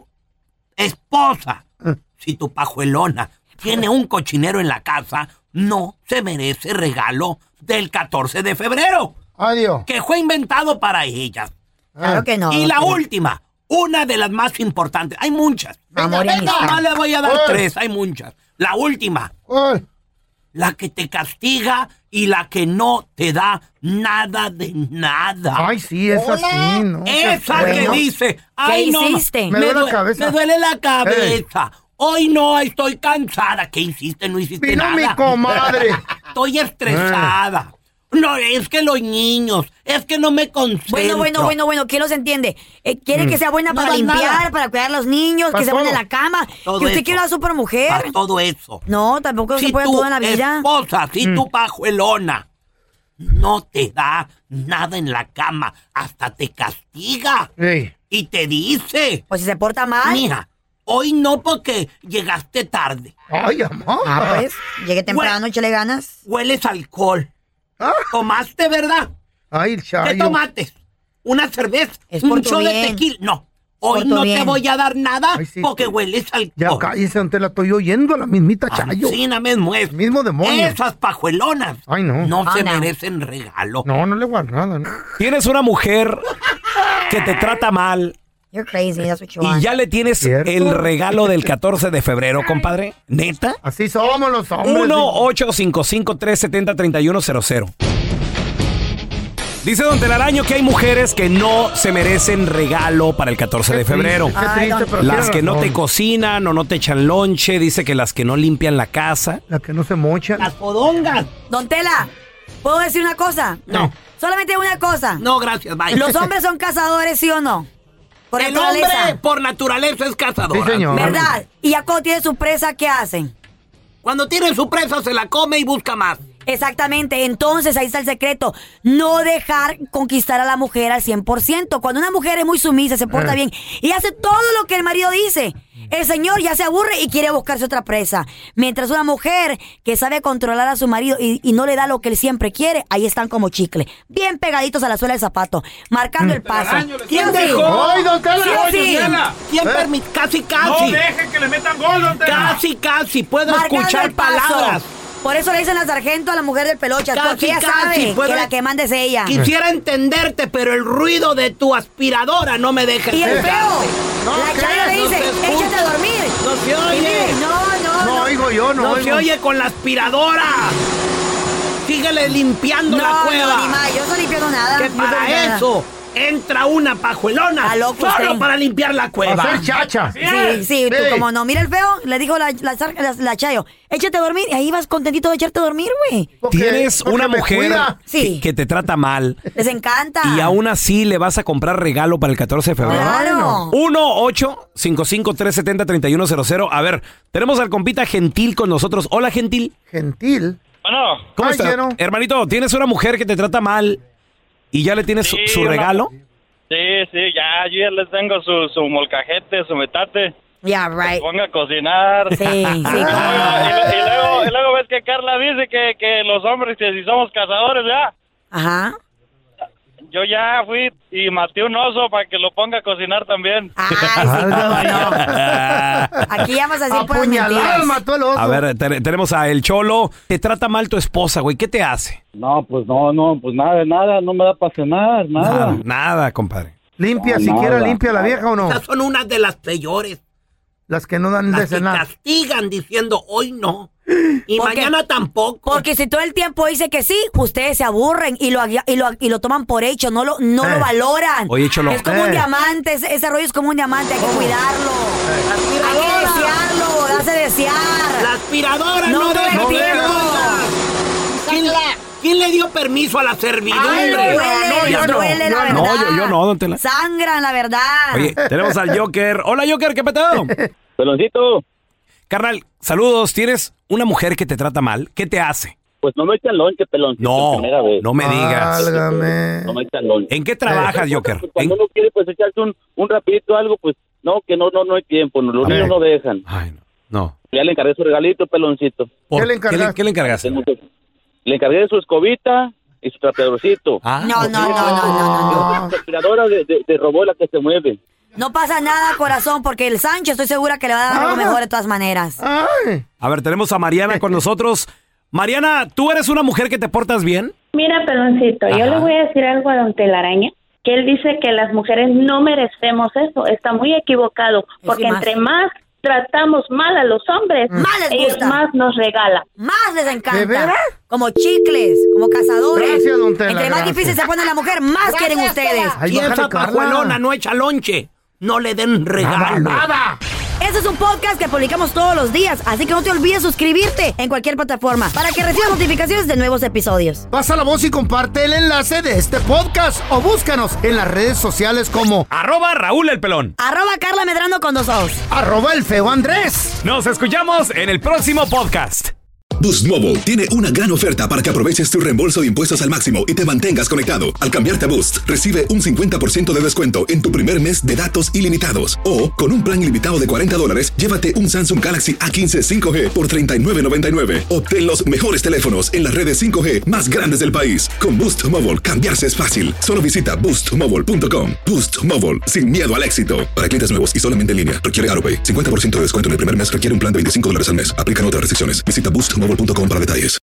esposa, Eh. si tu pajuelona tiene un cochinero en la casa, no se merece regalo del catorce de febrero, Adiós. que fue inventado para ella. Claro que no. Y don la Tela. última, una de las más importantes. Hay muchas. Amor y amistad. Nomás le voy a dar ¿Cuál? tres, hay muchas. La última, ¿Cuál? la que te castiga y la que no te da nada de nada. Ay, sí, es así, ¿no? Esa Qué que feo. dice, ay no, hiciste? Me duele la due- cabeza. me duele la cabeza. Hoy no, estoy cansada. ¿Qué hiciste? No hiciste Vino nada. mi comadre. Estoy estresada. No, es que los niños, es que no me concentro. Bueno, bueno, bueno, bueno, ¿quién los entiende? Eh, ¿Quiere que sea buena No para da limpiar, nada. para cuidar a los niños, Para que sea buena en todo. la cama? Todo que usted eso. quiera una supermujer. Para todo eso. No, tampoco Si se puede tu todo en la vida. esposa, si tu pajuelona no te da nada en la cama, hasta te castiga Ey. y te dice, Pues si se porta mal. mira, hoy no porque llegaste tarde, Ay, amor. Ah, pues, llegue temprano, échale ganas. hueles alcohol. Ah. ¿Tomaste, verdad? Ay, ¿Qué chayo. tomaste? ¿Una cerveza? Es por ¿Un tu show de bien. tequila? No. Hoy por tu no te bien. voy a dar nada Ay, sí, porque sí. hueles Ya alcohol. cállese, don Tela, estoy oyendo a la mismita chayo. Ancina mismo es. Mismo demonio. Esas pajuelonas Ay, no. no Oh, se no. merecen regalo. No, no le voy a dar nada, ¿no? Tienes una mujer que te trata mal You're crazy, that's what you y want. ya le tienes ¿Cierto? el regalo del catorce de febrero, compadre. ¿Neta? Así somos los hombres. uno ocho cinco cinco, tres siete cero, tres uno cero cero. Dice Don Telaraño que hay mujeres que no se merecen regalo para el catorce de febrero. Qué Ay, triste, don- pero Las tiene que no te razón. cocinan o no te echan lonche, dice que las que no limpian la casa. La que no se mocha. Las podongas. Don Tela, ¿puedo decir una cosa? No. Solamente una cosa. No, gracias, bye. ¿Los hombres son cazadores, sí o no? Por El naturaleza. hombre por naturaleza es cazador. Sí, señor. ¿Verdad? Y ya cuando tiene su presa, ¿qué hacen? Cuando tiene su presa se la come y busca más. Exactamente, entonces ahí está el secreto. No dejar conquistar a la mujer al cien por ciento. Cuando una mujer es muy sumisa, se porta Eh. bien y hace todo lo que el marido dice, el señor ya se aburre y quiere buscarse otra presa. Mientras una mujer que sabe controlar a su marido y, y no le da lo que él siempre quiere, ahí están como chicle, bien pegaditos a la suela del zapato, marcando el paso. ¿Quién ¿Sí o sí? dejó? ¡Ay, don Tela! ¿Sí o sí? ¿Quién ¿Eh? permite? Casi, casi. No dejen que le metan gol, don Tela. Casi, casi. Puedo Marcando escuchar el paso. palabras. Por eso le dicen la sargento a la mujer del pelochas, Casi, porque ella casi, sabe puede- que la que manda es ella. Quisiera entenderte, pero el ruido de tu aspiradora no me deja Y el escucharte. feo, la Chayo le No dice, se escucha. échate a dormir. No se Y oye. mire, no, no, No no. oigo yo, no, No oigo. se oye con la aspiradora. Síguele limpiando No, la cueva. no, ni más, yo no estoy limpiando nada. Que No estoy para limpiando eso entra una pajuelona Está loco solo usted. para limpiar la cueva. Hacer chacha. Sí, sí, tú como no. Mira el feo, le dijo la, la, zar- la, la Chayo, échate a dormir. Y ahí vas contentito de echarte a dormir, güey. Tienes porque una me mujer cuida. Sí. que, que te trata mal Les encanta. y aún así le vas a comprar regalo para el catorce de febrero. Claro. uno ocho cinco cinco tres siete cero tres uno cero cero. A ver, tenemos al compita Gentil con nosotros. Hola, Gentil. Gentil. Bueno, ¿Cómo Ay, estás? lleno. Hermanito, tienes una mujer que te trata mal y ya le tienes su, Sí, su una- regalo. sí, sí, ya, yo ya les tengo su, su molcajete, su metate. Yeah, right. Ponga a cocinar. Sí, sí, y, y luego, y luego ves que Carla dice que, que los hombres, que si somos cazadores, ya. Ajá. Yo ya fui y maté un oso para que lo ponga a cocinar también. Ay, sí, cómo no. Aquí ya vas a decir puras Apuñalado mentiras. mató el oso. A ver, te- tenemos a El Cholo. Te trata mal tu esposa, güey. ¿Qué te hace? No, pues no, no, pues nada, nada, no me da para cenar, nada. Nada, nada, compadre. Limpia, No, siquiera nada. limpia la vieja o no. Estas son unas de las peores. Las que no dan de Las que cenar. castigan diciendo hoy no. Y ¿Por qué? mañana tampoco. Porque si todo el tiempo dice que sí, ustedes se aburren y lo, y lo, y lo toman por hecho, no lo, no Eh. lo valoran. Oye, Cholo. Es como un Eh. diamante, ese, ese rollo es como un diamante, hay que cuidarlo. Hay que desearlo, hace desear. La aspiradora No no, todo el deja. tiempo. ¿Quién, ¿Quién le dio permiso a la servidumbre? Ay, no, duele, no, yo les no, duele, yo la no. verdad. No, yo, yo no, don Tela. Sangran, la verdad. Oye, tenemos al Joker. Hola, Joker, ¿qué petado? Peloncito, Carnal, saludos. ¿Tienes una mujer que te trata mal? ¿Qué te hace? pues no me echan lonche, peloncito, No, primera vez. no me digas. Válgame. No me echan lonche. ¿En qué trabajas, Joker? Pues cuando uno quiere pues echarse un, un rapidito algo, pues no, que no, no, no hay tiempo, no, los A niños ver. no dejan. Ay, no. No. Ya le encargué su regalito, peloncito. ¿Por- ¿Qué le encargaste? ¿Qué le encargaste? Le encargué de su escobita y su trapeadorcito. Ah, No, no, no, no, no, no, no. La aspiradora de, de, de robot, la que se mueve. No pasa nada, corazón, porque el Sancho estoy segura que le va a dar algo Ah. mejor de todas maneras. Ay. A ver, tenemos a Mariana con nosotros. Mariana, ¿tú eres una mujer que te portas bien? Mira, peloncito, yo Ajá. le voy a decir algo a don Telaraña, que él dice que las mujeres no merecemos eso. Está muy equivocado, porque más. entre más tratamos mal a los hombres, Más les ellos gusta. más nos regalan. Más les encanta. ¿De veras? Como chicles, como cazadores. Gracias, don Tela, Entre más gracias. difícil se pone la mujer, más quieren ustedes. Ay, Si esa bájale, Carla. pajuelona no echa lonche, no le den regalo. Nada. Este es un podcast que publicamos todos los días, así que no te olvides suscribirte en cualquier plataforma para que recibas notificaciones de nuevos episodios. Pasa la voz y comparte el enlace de este podcast o búscanos en las redes sociales como Arroba Raúl el Pelón. Arroba Carla Medrano con dos ojos. arroba el feo Andrés. Nos escuchamos en el próximo podcast. Boost Mobile tiene una gran oferta para que aproveches tu reembolso de impuestos al máximo y te mantengas conectado. Al cambiarte a Boost, recibe un cincuenta por ciento de descuento en tu primer mes de datos ilimitados. O, con un plan ilimitado de cuarenta dólares, llévate un Samsung Galaxy A quince cinco G por treinta y nueve noventa y nueve. Obtén los mejores teléfonos en las redes cinco G más grandes del país. Con Boost Mobile, cambiarse es fácil. Solo visita boost mobile punto com. Boost Mobile, sin miedo al éxito. Para clientes nuevos y solamente en línea, requiere AutoPay. cincuenta por ciento de descuento en el primer mes requiere un plan de veinticinco dólares al mes. Aplican otras restricciones. Visita boost mobile punto com para detalles.